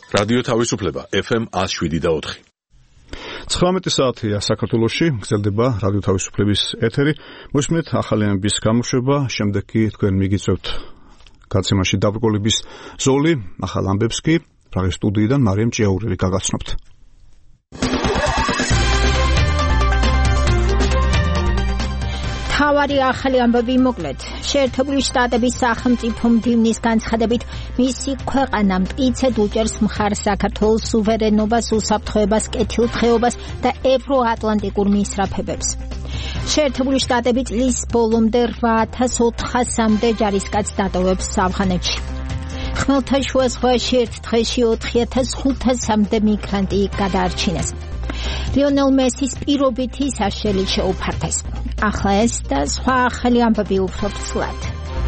რადიო თავისუფლება FM 107.4. 19 საათია საქართველოში, გრძელდება რადიო თავისუფლების ეთერი. მოსმენთ ახალიანების გამოშვება, შემდეგ კი თქვენ მიგიწევთ გაცემაში დაბრკოლების ზოლი, ახალ ამბებს კი პრაღის სტუდიიდან მარიამ ჭიაურელი გაგაცნობთ. თავარი ახალი ამბები მოკლედ. შეერთებული შტატების სახელმწიფო მდივნის განცხადებით, მისი ქვეყანა მტკიცედ უჭერს მხარს საქართველოს სუვერენობას, უსაფრთხოებას, კეთილდღეობას და ევროატლანტიკურ მისწრაფებებს. შეერთებული შტატები წლის ბოლომდე 8400-მდე ჯარისკაცს დატოვებს ავღანეთში. ხმელთაშუა ზღვაში ერთ დღეში 4500-მდე მიგრანტი გადაარჩინეს. ლიონელ მესის პირობითი საშელი შეუფარდეს. ახლა ეს და სხვა ახალი ამბები უფრო ფსლად.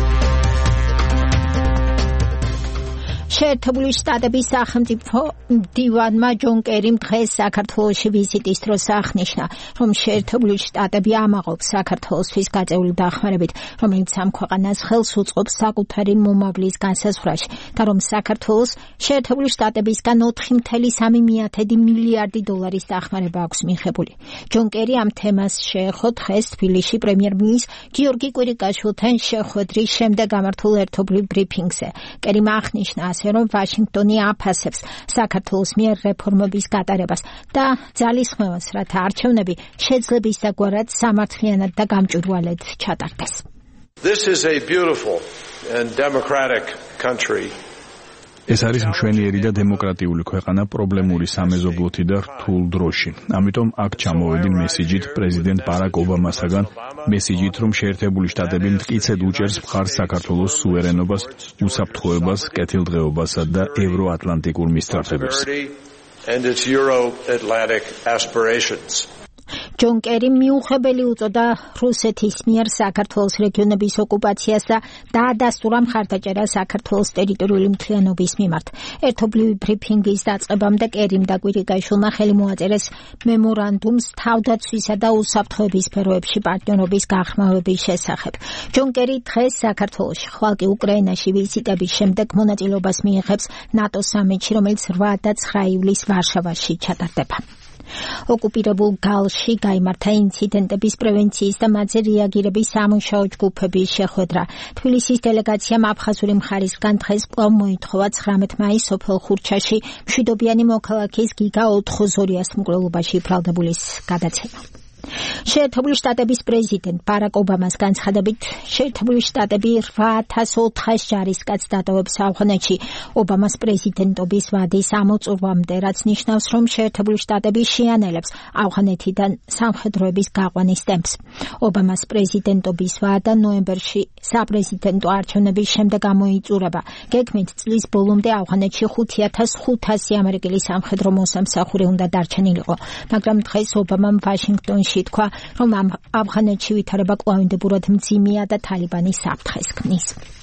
შეერთებული შტატების სახელმწიფო მდივანმა ჯონ კერიმ დღეს საქართველოში ვიზიტის დროს აღნიშნა, რომ შეერთებული შტატები ამაყობს საქართველოსთვის გაწეული დახმარებით, რომელიც ამ ქვეყანას ხელს უწყობს საკუთარი მომავლის განსაზღვრაში და რომ საქართველოს შეერთებული შტატებისგან 4,3 მილიარდი დოლარის დახმარება აქვს მიღებული. ჯონ კერი ამ თემას შეეხო დღეს თბილისში პრემიერ-მინისტრ გიორგი კვირიკაშვილთან შეხვედრის შემდეგ გამართულ ერთობლივ ბრიფინგზე. კერიმ აღნიშნა რომ ვაშინგტონი აფასებს საქართველოს მიერ რეფორმების გატარებას და ძალისხმევას, რათა არჩევნები შეძლებისდაგვარად სამართლიანად და გამჭვირვალედ ჩატარდეს. This is a beautiful and democratic country. ეს არის მშვენიერი და დემოკრატიული ქვეყანა პრობლემური სამეზობლოთი და რთულ დროში. ამიტომ აქ ჩამოვედი მესიჯით პრეზიდენტ ბარაკ ობამასაგან, მესიჯით რომ შეერთებული შტატები მტკიცედ უჭერს მხარს საქართველოს სუვერენობას, უსაფრთხოებას, კეთილდღეობასა და ევროატლანტიკურ მისწრაფებებს. ჯონ კერიმ მიუღებელი უწოდა რუსეთის მიერ საქართველოს რეგიონების ოკუპაციას და დაადასტურა მხარდაჭერა საქართველოს ტერიტორიული მთლიანობის მიმართ. ერთობლივი ბრიფინგის დაწყებამდე კერიმ და კვირიკაშვილმა ხელი მოაწერეს მემორანდუმს თავდაცვისა და უსაფრთხოების სფეროებში პარტნიორობის გახმოვების შესახებ. ჯონ კერი დღეს საქართველოში, ხვალ კი უკრაინაში ვიზიტების შემდეგ მონაწილეობას მიიღებს ნატოს სამიტში, რომელიც 8 და 9 ივლისს ვარშავაში ჩატარდება. ოკუპირებულ გალში გაიმართა ინციდენტების პრევენციის და მათზე რეაგირების სამუშაო ჯგუფების შეხვედრა. თბილისის დელეგაციამ აფხაზური მხარისგან დღეს კვლავ მოითხოვა 19 მაისს სოფელ ხურჩაში მშვიდობიანი მოქალაქის გიგა ოთხოზორიას მკვლელობაში ბრალდებულის გადაცემა. შეერთებული შტატების პრეზიდენტ ბარაკ ობამას განცხადებით, შეერთებული შტატები 8400 ჯარისკაცს დატოვებს ავღანეთში ობამას პრეზიდენტობის ვადის ამოწურვამდე, რაც ნიშნავს, რომ შეერთებული შტატები შეანელებს ავღანეთიდან სამხედროების გაყვანის ტემპს. ობამას პრეზიდენტობის ვადა ნოემბერში საპრეზიდენტო არჩევნების შემდეგ გამოიწურება. გეგმით წლის ბოლომდე ავღანეთში 5500 ამერიკელი სამხედრო მოსამსახური უნდა დარჩენილიყო, მაგრამ დღეს ობამამ ვაშინგტონში თქვა, რომ ავღანეთში ვითარება კვლავინდებურად მძიმეა და თალიბანი საფრთხეს ქმნის.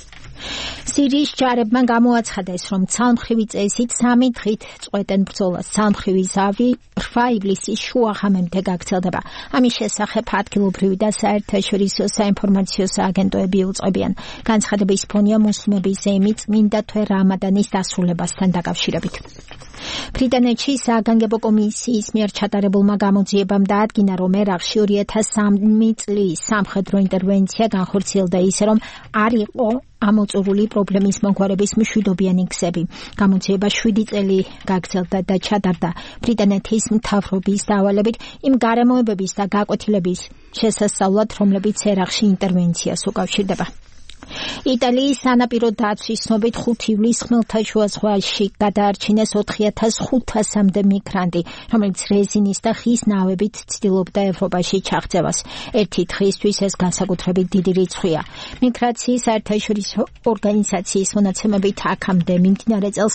სირიის ჯარებმა გამოაცხადეს, რომ ცალმხრივი წესით 3 დღით წყვეტენ ბრძოლას. ცალმხრივი ზავი 8 ივლისის შუაღამემდე გაგრძელდება. ამის შესახებ ადგილობრივი და საერთაშორისო საინფორმაციო სააგენტოები უწყებიან. განცხადების ფონია მუსლიმების ზეიმი წმინდა თვე რამადანის დასრულებასთან დაკავშირებით. ბრიტანეთში საგანგებო კომისიის მიერ ჩატარებულმა გამოძიებამ დაადგინა, რომ ერაყში 2003 წლის სამხედრო ინტერვენცია განხორციელდა ისე, რომ არ იყო ამოწურული პრობლემის მომგვარების მშვიდობიანი გზები. გამოძიება 7 წელი გაგრძელდა და ჩატარდა ბრიტანეთის მთავრობის დავალებით იმ გარემოებების და გაკვეთილების შესასწავლად, რომლებიც ერაყში ინტერვენციას უკავშირდება. იტალიის სანაპირო დაცვის ცნობით 5 ივლისს ხმელთაშუა ზღვაში გადაარჩინეს 4500-მდე მიგრანტი, რომელიც რეზინის და ხის ნავებით ცდილობდა ევროპაში ჩაღწევას. ერთი დღისთვის ეს განსაკუთრებით დიდი რიცხვია. მიგრაციის საერთაშორისო ორგანიზაციის მონაცემებით აქამდე მიმდინარე წელს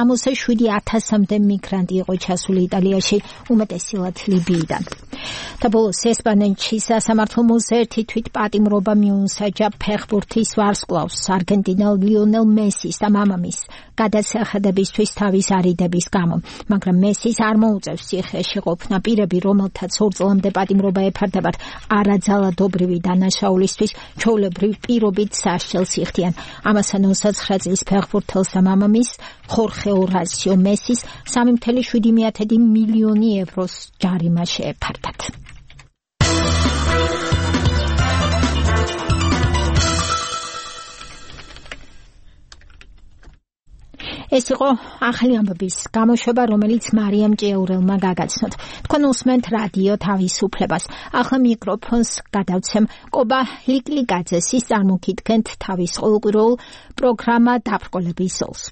67000-მდე მიგრანტი იყო ჩასული იტალიაში, უმეტესად ლიბიიდან. და ბოლოს ესპანეთში სასამართლო მოზერთი თვით პატიმრობა მიუსაჯა ფეხბურთის futbolს კლავს არგენტინელ ლიონელ მესის და მამამის გადასახადებისთვის თავის არიდების გამო, მაგრამ მესის არ მოუწევს ციხეში ყოფნა. პირები, რომელთაც 2 წლამდე პატიმრობა ეფარდებათ არაძალადობრივი დანაშაულისთვის, ჩვეულებრივ პირობით სასჯელს იხდიან. ამასთან 29 წლის ფეხბურთელს და მამამის ხორხე ორასიო მესის 3,7 მილიონი ევროს ჯარიმა შეეფარდათ. ეს იყო ახალი ამბების გამოშვება, რომელიც მარიამ ჭიაურელმა გაგაცნოთ. თქვენ უსმენთ რადიო თავისუფლებას. ახლა მიკროფონს გადავცემ კობა ლიკლიკაძეს. ის წარმოგიდგენთ თავის ყოველკვირეულ პროგრამა დაბრკოლების ზოლს.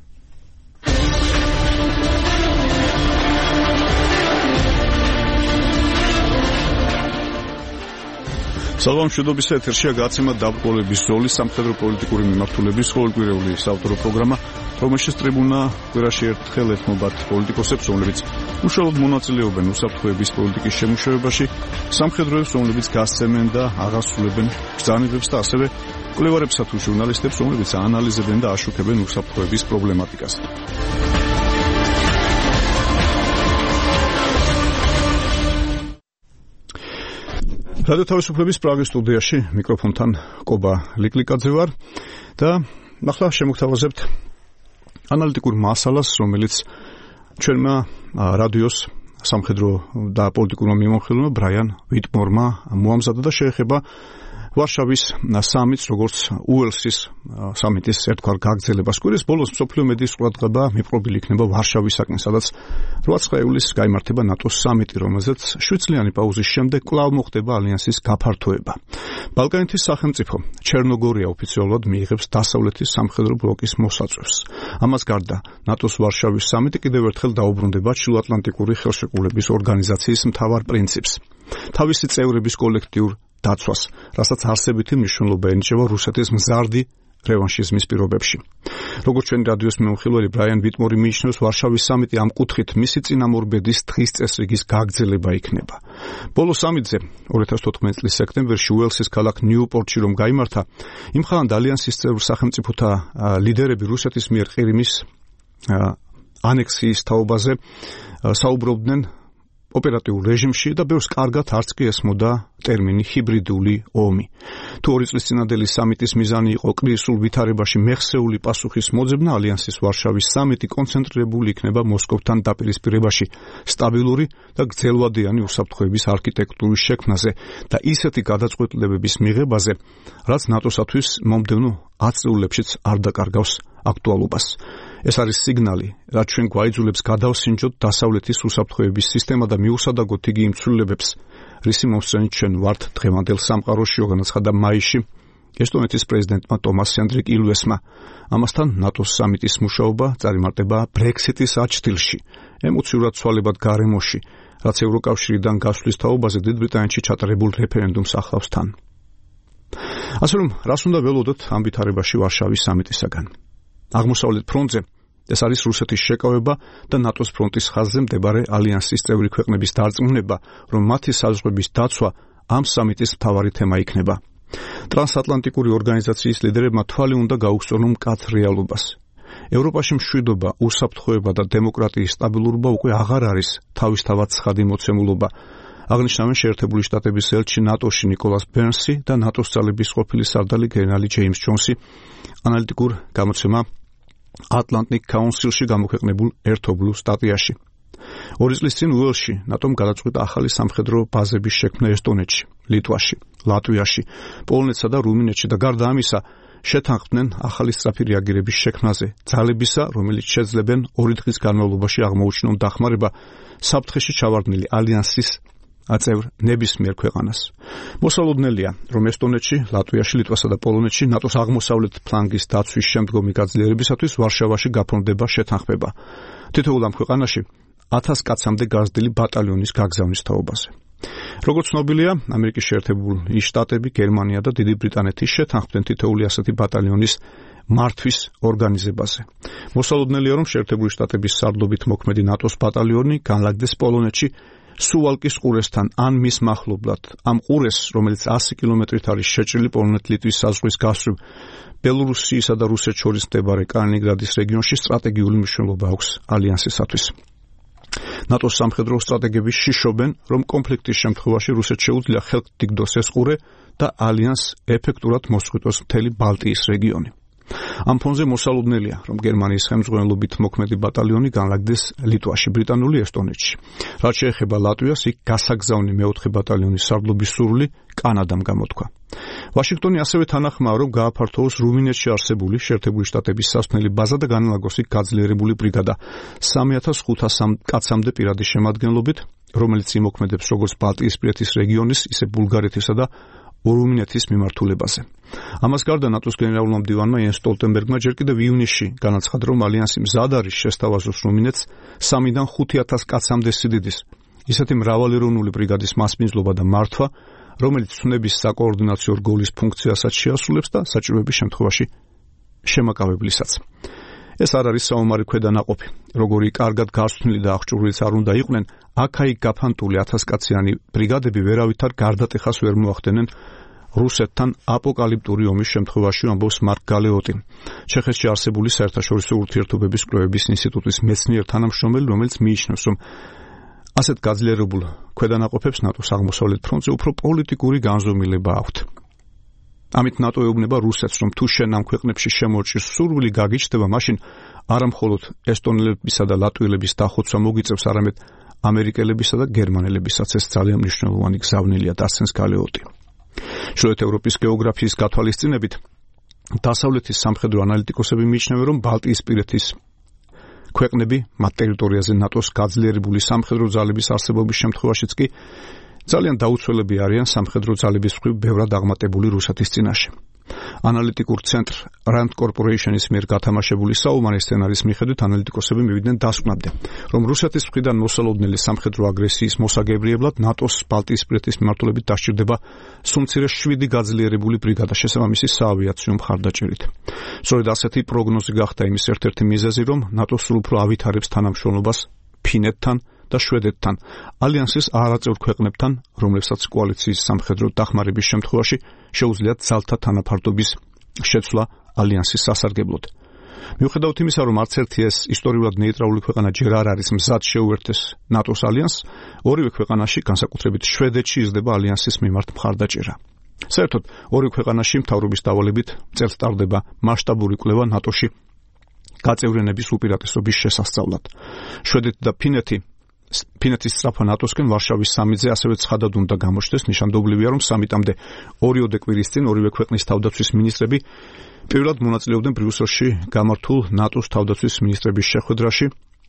სალამშვიდობის ეთერშია გაცემა დაბრკოლების ზოლის სამხედრო პოლიტიკური მიმართულების ყოველკვირეული საავტორო პროგრამა, რომელშიც ტრიბუნა კვირაში ერთხელ ეთმობათ პოლიტიკოსებს, რომლებიც უშუალოდ მონაწილეობენ უსაფრთხოების პოლიტიკის შემუშავებაში, სამხედროებს, რომლებიც გასცემენ და აღასრულებენ ბრძანებებს და ასევე მკვლევარებსა თუ ჟურნალისტებს, რომლებიც აანალიზებენ და აშუქებენ უსაფრთხოების პრობლემატიკას. რადიო თავისუფლების პრაღის სტუდიაში მიკროფონთან კობა ლიკლიკაძე ვარ და ახლა შემოგთავაზებთ ანალიტიკურ მასალას, რომელიც ჩვენმა რადიოს სამხედრო და პოლიტიკურმა მიმოხილველმა ბრაიან ვიტმორმა მოამზადა და შეეხება ვარშავის სამიტს, როგორც უელსის სამიტის ერთგვარ გაგრძელებას. კვირის ბოლოს მსოფლიო მედიის ყურადღება მიპყრობილი იქნება ვარშავისაკენ, სადაც 8 ივლისს გაიმართება ნატოს სამიტი, რომელზეც 7 წლიანი პაუზის შემდეგ კვლავ მოხდება ალიანსის გაფართოება. ბალკანეთის სახელმწიფო ჩერნოგორია ოფიციალურად მიიღებს დასავლეთის სამხედრო ბლოკის მოსაწვევს. ამას გარდა ნატოს ვარშავის სამიტი კიდევ ერთხელ დაუბრუნდება ჩრდილოატლანტიკური ხელშეკრულების ორგანიზაციის მთავარ პრინციპს, თავისი წევრების კოლექტიურ დაცვას, რასაც არსებითი მნიშვნელობა ენიჭება რუსეთის მზარდი რევანშიზმის პირობებში. როგორც ჩვენი რადიოს მიმოხილველი ბრაიან ვიტმორი მიიჩნევს, ვარშავის სამიტი ამ კუთხით მისი წინამორბედის დღის წესრიგის გაგრძელება იქნება. ბოლო სამიტზე 2014 წლის სექტემბერში უელსის ქალაქ ნიუპორტში რომ გაიმართა, იმხანად ალიანსის წევრ სახელმწიფოთა ლიდერები რუსეთის მიერ ყირიმის ანექსიის თაობაზე საუბრობდნენ ოპერატიულ რეჟიმში და ბევრს კარგად არც კი ესმოდა ტერმინი ჰიბრიდული ომი. თუ 2 წლის წინადელი სამიტის მიზანი იყო კრიზისულ ვითარებაში მეხსეული პასუხის მოძებნა, ალიანსის ვარშავის სამიტი კონცენტრირებული იქნება მოსკოვთან დაპირისპირებაში, სტაბილური და გრძელვადიანი უსაფრთხოების არქიტექტურის შექმნაზე და ისეთი გადაწყვეტილებების მიღებაზე, რაც ნატოსათვის მომდევნო 10 წლებში არ დაკარგავს აქტუალობას. ეს არის სიგნალი, რაც ჩვენ გვაიძულებს გადავსინჯოთ დასავლეთის უსაფრთხოების სისტემა და მიუსადაგოთ იგი იმ ცვლილებებს, რისი მომსწრენით ჩვენ ვართ დღევანდელ სამყაროში, განაცხადა მაისში ესტონეთის პრეზიდენტმა ტომას ჰენდრიკ ილვესმა. ამასთან ნატოს სამიტის მუშაობა წარიმარტება ბრექსიტის აჩრდილში, ემოციურად ცვალებად გარემოში, რაც ევროკავშირიდან გასვლის თაობაზე დიდ ბრიტანეთში ჩატარებულ რეფერენდუმს ახლავს თან. ასე რომ, რას უნდა ველოდოთ ამ ვითარებაში ვარშავის სამიტისაგან? აღმოსავლეთ ფრონტზე ეს არის რუსეთის შეკავება და ნატოს ფრონტის ხაზზე მდებარე ალიანსის წევრი ქვეყნების დარწმუნება, რომ მათი საზღვრების დაცვა ამ სამიტის მთავარი თემა იქნება. ტრანსატლანტიკური ორგანიზაციის ლიდერებმა თვალი უნდა გაუგზავნონ მკაცრ რეალობას. ევროპაში მშვიდობა, უსაფრთხოება და დემოკრატიის სტაბილურობა უკვე აღარ არის თავისთავად ცხადი მოცემულობა. აღნიშნავენ შეერთებული შტატების ელჩი ნატოში ნიკოლას ბერნსი და ნატოს ძალების ყოფილი სარდალი გენერალი ჯეიმს ჯონსი ანალიტიკურ გამოცემა Atlantic Council-ში გამოქვეყნებულ ერთობლივ სტატიაში. 2 წლის წინ უელსში ნატომ გადაწყვიტა ახალი სამხედრო ბაზების შექმნა ესტონეთში, ლიტვაში, ლატვიაში, პოლონეთსა და რუმინეთში და გარდა ამისა შეთანხმდნენ ახალი სწრაფი რეაგირების შექმნაზე, ძალებისა, რომელიც შეძლებენ 2 დღის განმავლობაში აღმოუჩინონ დახმარება საფრთხეში ჩავარდნილი ალიანსის აწევრ ნებისმიერ ქვეყანას. მოსალოდნელია, რომ ესტონეთში, ლატვიაში, ლიტვასა და პოლონეთში ნატოს აღმოსავლეთ ფლანგის დაცვის შემდგომი გაძლიერებისათვის ვარშავაში გაფორმდება შეთანხმება. თითოეულ ამ ქვეყანაში 1000 კაცამდე გაზრდილი ბატალიონის გაგზავნის თაობაზე. როგორც ცნობილია, ამერიკის შეერთებული შტატები, გერმანია და დიდი ბრიტანეთი შეთანხმდნენ თითოეული ასეთი ბატალიონის მართვის ორგანიზებაზე. მოსალოდნელია, რომ შეერთებული შტატების სარდლობით მოქმედი ნატოს ბატალიონი განლაგდეს პოლონეთში, სუვალკის ყურესთან ან მის მახლობლად ამ ყურეს, რომელიც 100 კილომეტრით არის შეჭრილი პოლონეთ-ლიტვის საზღვრის გასწვრივ, ბელორუსიისა და რუსეთს შორის მდებარე კალინინგრადის რეგიონში სტრატეგიული მნიშვნელობა აქვს ალიანსისათვის. ნატოს სამხედრო სტრატეგები შიშობენ, რომ კონფლიქტის შემთხვევაში რუსეთს შეუძლია ხელთ დგდოს ეს ყურე და ალიანსს ეფექტურად მოსყიდოს მთელი ბალტიის რეგიონი. ამ ფონზე მოსალოდნელია, რომ გერმანიის ხელმძღვანელობით მოქმედი ბატალიონი განლაგდეს ლიტვაში, ბრიტანული ესტონეთში. რაც შეეხება ლატვიას, იქ გასაგზავნი მეოთხე ბატალიონის სარდლობის სურვილი კანადამ გამოთქვა. ვაშინგტონი ასევე თანახმაა, რომ გააფართოვოს რუმინეთში არსებული შეერთებული შტატების სასმელი ბაზა და განლაგოს იქ გაძლიერებული ბრიგადა 3500 კაცამდე პირადის შემადგენლობით, რომელიც იმოქმედებს როგორც ბალტიისპირეთის რეგიონის, ისე ბულგარეთისა და რუმინეთის მიმართულებაზე. ამას გარდა ნატოს გენერალურმა მდივანმა იენს სტოლტენბერგმა ჯერ კიდევ ივნისში განაცხადა, რომ ალიანსი მზად არის შესთავაზოს რუმინეთს 3-დან 5000 კაცამდე სიდიდის ისეთი მრავალეროვნული ბრიგადის მასპინძლობა და მართვა, რომელიც ცნების საკოორდინაციო რგოლის ფუნქციასაც შეასრულებს და საჭიროების შემთხვევაში შემაკავებლისაც. ეს არ არის საომარი ქვედანაყოფი, როგორი კარგად გასწვნილი და აღჭურვილიც არ უნდა იყვნენ, აქ-იქ გაფანტული 1000-კაციანი ბრიგადები ვერავითარ გარდატეხას ვერ მოახდენენ რუსეთთან აპოკალიპტური ომის შემთხვევაში, ამბობს მარკ გალეოტი, ჩეხეთში არსებული საერთაშორისო ურთიერთობების კვლევების ინსტიტუტის მეცნიერ თანამშრომელი, რომელიც მიიჩნევს, რომ ასეთ გაძლიერებულ ქვედანაყოფებს ნატოს აღმოსავლეთ ფრონტზე უფრო პოლიტიკური განზომილება აქვთ. ამით ნატო ეუბნება რუსეთს, რომ თუ შენ ამ ქვეყნებში შემორჩის სურვილი გაგიჩნდება, მაშინ არა მხოლოდ ესტონელებისა და ლატვიელების დახოცვა მოგიწევს, არამედ ამერიკელებისა და გერმანელებისაც ეს ძალიან მნიშვნელოვანი გზავნილია, დასცენს გალეოტი. ჩრდილოეთ ევროპის გეოგრაფიის გათვალისწინებით, დასავლეთის სამხედრო ანალიტიკოსები მიიჩნევენ, რომ ბალტიისპირეთის ქვეყნები მათ ტერიტორიაზე ნატოს გაძლიერებული სამხედრო ძალების არსებობის შემთხვევაშიც კი ძალიან დაუცველები არიან სამხედრო ძალების მხრივ ბევრად აღმატებული რუსეთის წინაშე. ანალიტიკურ ცენტრ Rand Corporation-ის მიერ გათამაშებული საომარი სცენარის მიხედვით ანალიტიკოსები მივიდნენ დასკვნამდე, რომ რუსეთის მხრიდან მოსალოდნელი სამხედრო აგრესიის მოსაგებრიებლად ნატოს ბალტიისპირეთის მიმართულებით დასჭირდება სუმცირე 7 გაძლიერებული ბრიგადა შესაბამისი საავიაციო მხარდაჭერით. სწორედ ასეთი პროგნოზი გახდა იმის ერთ-ერთი მიზეზი, რომ ნატო სულ უფრო ავითარებს თანამშრომლობას ფინეთთან და შვედეთთან, ალიანსის არაწევრ ქვეყნებთან, რომლებსაც კოალიციის სამხედრო დახმარების შემთხვევაში შეუძლიათ ძალთა თანაფარდობის შეცვლა ალიანსის სასარგებლოდ. მიუხედავად იმისა, რომ არც ერთი ეს ისტორიულად ნეიტრალური ქვეყანა ჯერ არ არის მზად შეუერთდეს ნატოს ალიანსს, ორივე ქვეყანაში, განსაკუთრებით შვედეთში, იზრდება ალიანსის მიმართ მხარდაჭერა. საერთოდ, ორივე ქვეყანაში მთავრობის დავალებით წელს ტარდება მასშტაბური კვლევა ნატოში გაწევრიანების უპირატესობის შესასწავლად. შვედეთი და ფინეთის სწრაფვა ნატოსკენ ვარშავის სამიტზე ასევე ცხადად უნდა გამოჩნდეს. ნიშანდობლივია, რომ სამიტამდე 2 კვირის წინ ორივე ქვეყნის თავდაცვის მინისტრები პირველად მონაწილეობდნენ ბრიუსელში გამართულ ნატოს თავდაცვის მინისტრების შეხვედრაში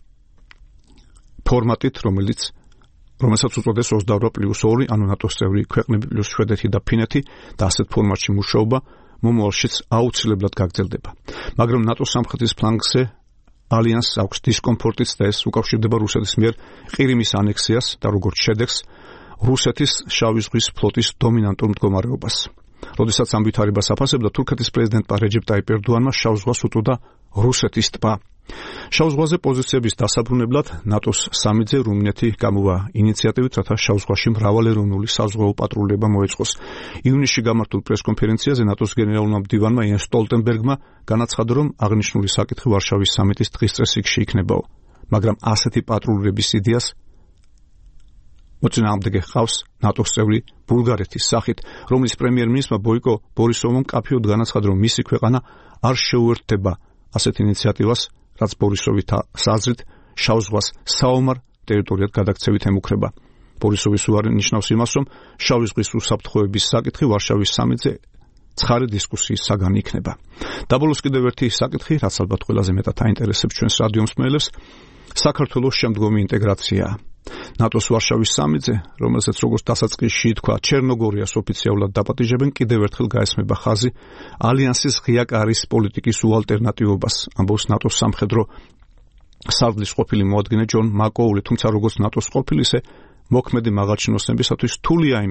ფორმატით, რომელსაც უწოდეს 28+2, ანუ ნატოს წევრი ქვეყნები პლუს შვედეთი და ფინეთი და ასეთ ფორმატში მუშაობა მომავალშიც აუცილებლად გაგრძელდება. მაგრამ ნატოს სამხრეთის ფლანგზე ალიანსს აქვს დისკომფორტიც და ეს უკავშირდება რუსეთის მიერ ყირიმის ანექსიას და როგორც შედეგს რუსეთის შავი ზღვის ფლოტის დომინანტურ მდგომარეობას. როდესაც ამ ვითარებას აფასებდა თურქეთის პრეზიდენტმა რეჯეპ ტაიპ ერდოანმა შავ ზღვას უწოდა რუსეთის ტბა. შავ ზღვაზე პოზიციების დასაბრუნებლად ნატოს სამიტზე რუმინეთი გამოვა ინიციატივით, რათა შავ ზღვაში მრავალეროვნული საზღვაო პატრულება მოეწყოს. ივნისში გამართულ პრესკონფერენციაზე ნატოს გენერალურმა მდივანმა იენს სტოლტენბერგმა განაცხადა, რომ აღნიშნული საკითხი ვარშავის სამიტის დღის წესრიგში იქნებაო, მაგრამ ასეთი პატრულირების იდეას მოწინააღმდეგე ჰყავს ნატოს წევრი ბულგარეთის სახით, რომლის პრემიერ-მინისტრმა ბოიკო ბორისოვმა მკაფიოდ განაცხადა, რომ მისი ქვეყანა არ შეუერთდება ასეთ ინიციატივას, რაც ბორისოვის აზრით შავ ზღვას საომარ ტერიტორიად გადაქცევით ემუქრება. ბორისოვის უარი ნიშნავს იმას, რომ შავი ზღვის უსაფრთხოების საკითხი ვარშავის სამიტზე ცხარე დისკუსიის საგანი იქნება. დაბოლოს კიდევ ერთი საკითხი, რაც ალბათ ყველაზე მეტად აინტერესებს ჩვენს რადიო მსმენელებს, საქართველოს შემდგომი ინტეგრაციაა. ნატოს ვარშავის სამიტზე, რომელსაც როგორც დასაწყისში ითქვა, ჩერნოგორიას ოფიციალურად დაპატიჟებენ, კიდევ ერთხელ გაესმება ხაზი ალიანსის ღია კარის პოლიტიკის უალტერნატივობას, ამბობს ნატოს სამხედრო სარდლის ყოფილი მოადგილე ჯონ მაკოული, თუმცა როგორც ნატოს ყოფილი, ისე მოქმედი მაღალჩინოსნებისათვის რთულია იმის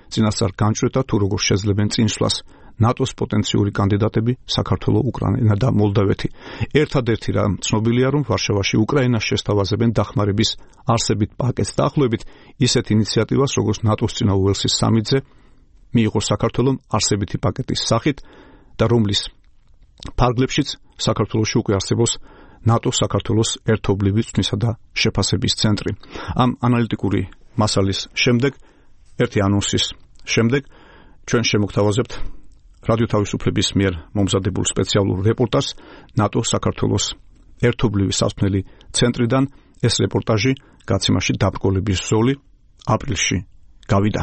წინასწარ განჭრედა თუ როგორ შეძლებენ წინსვლას ნატოს პოტენციური კანდიდატები საქართველო, უკრაინა და მოლდავეთი. ერთადერთი რა ცნობილია, რომ ვარშავაში უკრაინას შესთავაზებენ დახმარების არსებით პაკეტს დაახლოებით ისეთ ინიციატივას, როგორც ნატოს წინა უელსის სამიტზე მიიღო საქართველომ არსებითი პაკეტის სახით და რომლის ფარგლებშიც საქართველოში უკვე არსებობს ნატო-საქართველოს ერთობლივი წვნისა და შეფასების ცენტრი. ამ ანალიტიკური მასალის შემდეგ, ერთი ანონსის შემდეგ, ჩვენ შემოგთავაზებთ რადიო თავისუფლების მიერ მომზადებულ სპეციალურ რეპორტაჟს ნატო-საქართველოს ერთობლივი სასმელი ცენტრიდან. ეს რეპორტაჟი გაცემაში დაბრკოლების ზოლი აპრილში გავიდა.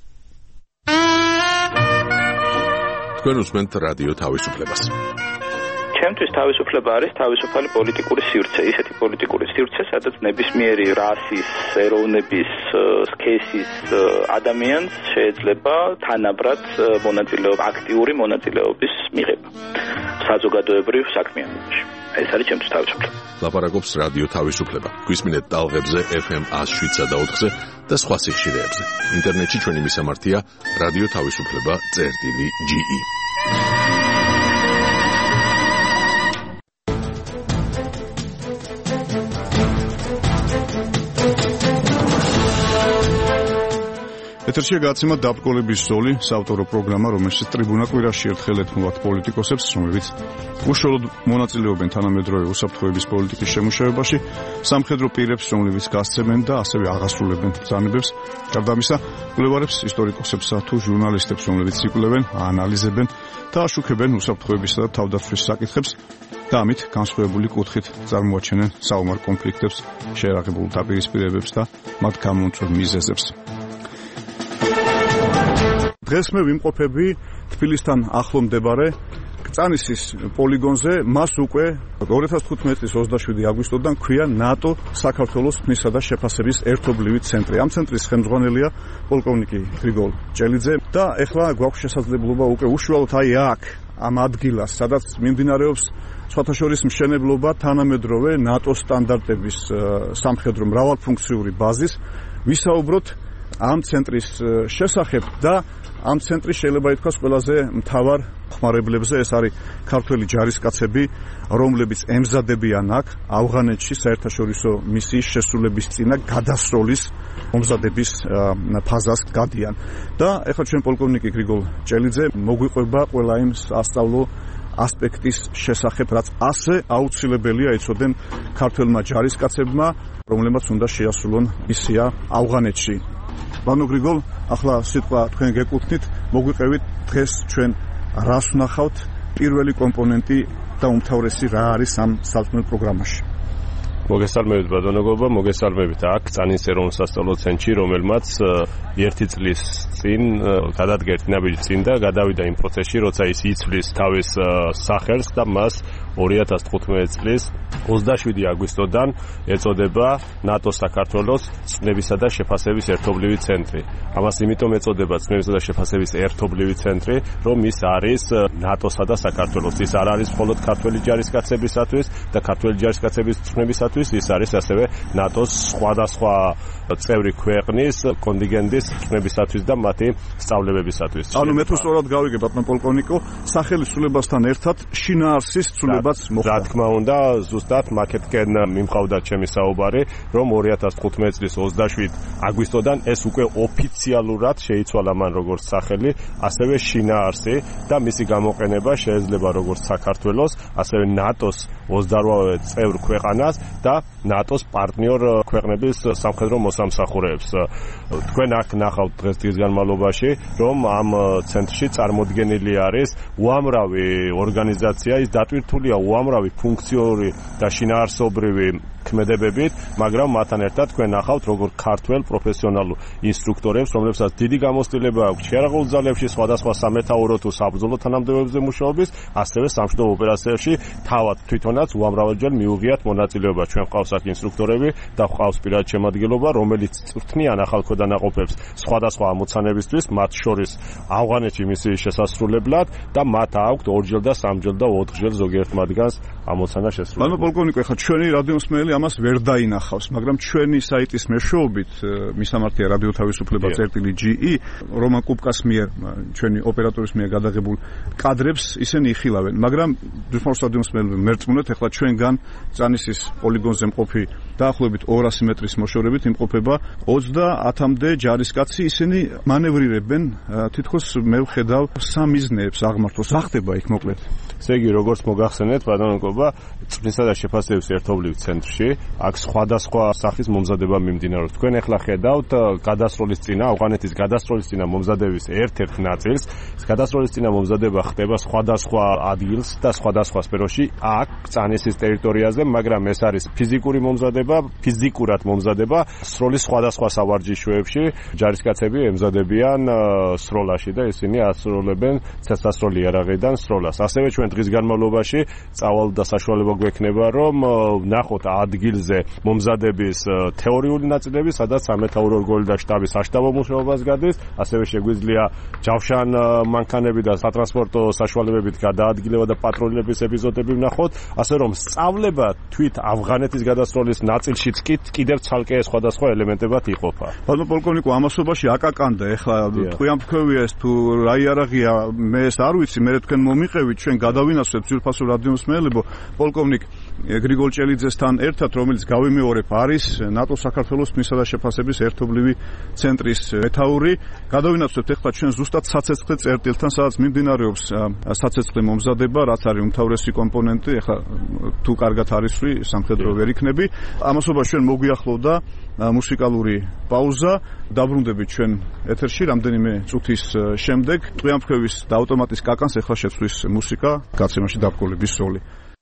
თქვენ უსმენთ რადიო თავისუფლებას. ჩემთვის თავისუფლება არის თავისუფალი პოლიტიკური სივრცე, ისეთი პოლიტიკური სივრცე, სადაც ნებისმიერი რასის, ეროვნების, სქესის ადამიანს შეიძლება თანაბრად აქტიური მონაწილეობის მიღება საზოგადოებრივ საქმიანობაში. ეს არის ჩემთვის თავისუფლება. ლაპარაკობს რადიო თავისუფლება. გვისმინეთ ტალღებზე FM 107.4-ზე და სხვა სიხშირეებზე. ინტერნეტში ჩვენი მისამართია რადიო თავისუფლება.ge. ეთერშია გაცემა დაბრკოლების ზოლი, საავტორო პროგრამა, რომელშიც ტრიბუნა კვირაში ერთხელ ეთმობათ პოლიტიკოსებს, რომლებიც უშუალოდ მონაწილეობენ თანამედროვე უსაფრთხოების პოლიტიკის შემუშავებაში, სამხედრო პირებს, რომლებიც გასცემენ და ასევე აღასრულებენ ბრძანებებს. გარდა ამისა, კვლევარებს, ისტორიკოსებსა თუ ჟურნალისტებს, რომლებიც იკვლევენ, აანალიზებენ და აშუქებენ უსაფრთხოებისა და თავდაცვის საკითხებს და ამით განსხვავებული კუთხით წარმოაჩენენ საომარ კონფლიქტებს, შეერაღებულ დაპირისპირებებს და მათ გამომწვევ მიზეზებს. დღეს მე ვიმყოფები თბილისთან ახლო მდებარე კწანისის პოლიგონზე. მას უკვე 2015 წლის 27 აგვისტოდან ქვია ნატო საქართველოს თმისა და შეფასების ერთობლივი ცენტრი. ამ ცენტრის ხელმძღვანელია პოლკოვნიკი გრიგოლ ჭელიძე და ეხლა გვაქვს შესაძლებლობა უკვე უშუალოდ აქ ამ ადგილას, სადაც მიმდინარეობს სხვათა შორის მშენებლობა თანამედროვე ნატო სტანდარტების სამხედრო მრავალფუნქციური ბაზის, ვისაუბროთ ამ ცენტრის შესახებ და ამ ცენტრის შეიძლება ითქვას ყველაზე მთავარ ხმარებლებზე. ეს არის ქართველი ჯარისკაცები, რომლებიც ემზადებიან აქ ავღანეთში საერთაშორისო მისიის შესრულების წინა გადასროლის მომზადების ფაზას გადიან. და ეხლა ჩვენ პოლკოვნიკი გრიგოლ ჭელიძე მოგვიყვება ყველა იმ სასწავლო ასპექტის შესახებ, რაც ასე აუცილებელია იცოდენ ქართველმა ჯარისკაცებმა, რომლებმაც უნდა შეასრულონ მისია ავღანეთში. ბანო გრიგოლ, ახლა სიტყვა თქვენ გეკუთვნით, მოგვიყევით დღეს ჩვენ რას ვნახავთ, პირველი კომპონენტი და უმთავრესი რა არის ამ საწმელ პროგრამაში. მოგესალმებით ბატონოგობა, მოგესალმებით აქ წანის ეროვნულ სასწავლო ცენტრში, რომელმაც ერთი წლის წინ გადადგეთ ნაბიჯი წინ და გადავიდა იმ პროცესში, როცა ის იცვლის თავის სახელს და მას 2015 წლის 27 აგვისტოდან ეწოდება ნატო საქართველოს წნებისა და შეფასების ერთობლივი ცენტრი. ამას იმიტომ ეწოდება წნებისა და შეფასების ერთობლივი ცენტრი, რომ ის არის ნატოსა და საქართველოს. ის არ არის მხოლოდ ქართველი ჯარისკაცებისათვის და ქართველი ჯარისკაცების წნებისათვის, ის არის ასევე ნატოს სხვადასხვა წევრი ქვეყნის კონტინგენტის წნებისათვის და მათი სწავლებებისათვის. ანუ მე თუ სწორად გავიგე ბატონო პოლკოვნიკო, სახელისწულებასთან ერთად შინაარსის ცვლილებაც მოხდა. რა თქმა უნდა, ზუსტად მაკეთკენ მიმყავდა ჩემი საუბარი, რომ 2015 წლის 27 აგვისტოდან ეს უკვე ოფიციალურად შეიცვალა მან როგორც სახელი, ასევე შინაარსი და მისი გამოყენება შეიძლება როგორც საქართველოს, ასევე ნატოს 28 წევრ ქვეყანას და ნატოს პარტნიორ ქვეყნების სამხედრო მოსამსახურეებს. თქვენ აქ ნახავთ დღეს დღის განმავლობაში, რომ ამ ცენტრში წარმოდგენილი არის უამრავი ორგანიზაცია, ის დატვირთულია უამრავი ფუნქციური და შინაარსობრივი ქმედებებით, მაგრამ მათთან ერთად თქვენ ნახავთ როგორ ქართველ პროფესიონალურ ინსტრუქტორებს, რომლებსაც დიდი გამოცდილება აქვს შეიარაღებულ ძალებში, სხვადასხვა სამეთაურო თუ საბრძოლო თანამდებობებზე მუშაობის, ასევე სამშვიდობო ოპერაციებში თავად თვითონაც უამრავჯერ მიუღიათ მონაწილეობა. ჩვენ ყავს აქ ინსტრუქტორები და ყავს პირად შემადგენლობა, რომელიც წვრთნიან ახალ ქვედანაყოფებს სხვადასხვა ამოცანებისთვის, მათ შორის ავღანეთში მისიის შესასრულებლად და მათ აქვთ 2 ჯერ და 3 ჯერ და 4 ჯერ ზოგიერთ მათგანს ამოცანა შესრულებული. ანუ პოლკოვნიკო, ახლა ჩვენი რადიომსმენელი ამას ვერ დაინახავს, მაგრამ ჩვენი საიტის მეშვეობით მისამართია რადიო თავისუფლება.ge რომან კუბკას მიერ ჩვენი ოპერატორის მიერ გადაღებულ კადრებს ისინი იხილავენ, მაგრამ დუშმანის სტადიონის მერწმუნეთ ახლა ჩვენგან წანისის პოლიგონზე მყოფი დაახლოებით 200 მეტრის მოშორებით იმყოფება 30-მდე ჯარისკაცი, ისინი მანევრირებენ თითქოს მე ვხედავ სამიზნეებს აღმართოს. რა ხდება იქ მოკლედ? ესე იგი, როგორც მოგახსენეთ, ბატონო კობა, წვრთნისა და შეფასების ერთობლივ ცენტრში აქ სხვადასხვა სახის მომზადება მიმდინარეობს. თქვენ ახლა ხედავთ გადასროლის წინა, ავღანეთის გადასროლის წინა მომზადების ერთ-ერთ ნაწილს. გადასროლის წინა მომზადება ხდება სხვადასხვა ადგილს და სხვადასხვა სფეროში აქ წანისის ტერიტორიაზე, მაგრამ ეს არის ფიზიკური მომზადება, ფიზიკურად მომზადება სროლის სხვადასხვა სავარჯიშოებში. ჯარისკაცები ემზადებიან სროლაში და ისინი ასრულებენ ცეცხლსასროლი იარაღიდან სროლას. ასევე ჩვენ დღის განმავლობაში წავალ და საშუალება გვექნება, რომ ნახოთ ადგილზე მომზადების თეორიული ნაწილები, სადაც სამეთაურო რგოლი და შტაბის საშტაბო მუშაობას გადის, ასევე შეგვიძლია ჯავშან მანქანები და სატრანსპორტო საშუალებებით გადაადგილება და პატრულირების ეპიზოდები ვნახოთ, ასე რომ სწავლება თვით ავღანეთის გადასროლის ნაწილშიც კიდევ ცალკე სხვადასხვა ელემენტებად იყოფა. ბატონო პოლკოვნიკო, ამასობაში აკაკანდა, ეხლა ტყვიამფრქვევია ეს თუ რა იარაღია, მე ეს არ ვიცი, მე თქვენ მომიყევით, ჩვენ გადავინაცვლებთ ძვირფასო რადიოს მეელებო, პოლკოვნიკ გრიგოლ ჭელიძესთან ერთად, რომელიც გავიმეორებ, არის ნატო საქართველოს თმისა და შეფასების ერთობლივი ცენტრის მეთაური. გადავინაცვლებთ ეხლა ჩვენ ზუსტად საცეცხლე წერტილთან, სადაც მიმდინარეობს საცეცხლე მომზადება, რაც არის უმთავრესი კომპონენტი. ეხლა თუ კარგად არისვრი, სამხედრო ვერ იქნები. ამასობაში ჩვენ მოგვიახლოვდა მუსიკალური პაუზა. დაბრუნდებით ჩვენ ეთერში რამდენიმე წუთის შემდეგ. ტყვიამფრქვევის და ავტომატის კაკანს ეხლა შეცვლის მუსიკა, გაცემაში დაბრკოლების სროლი.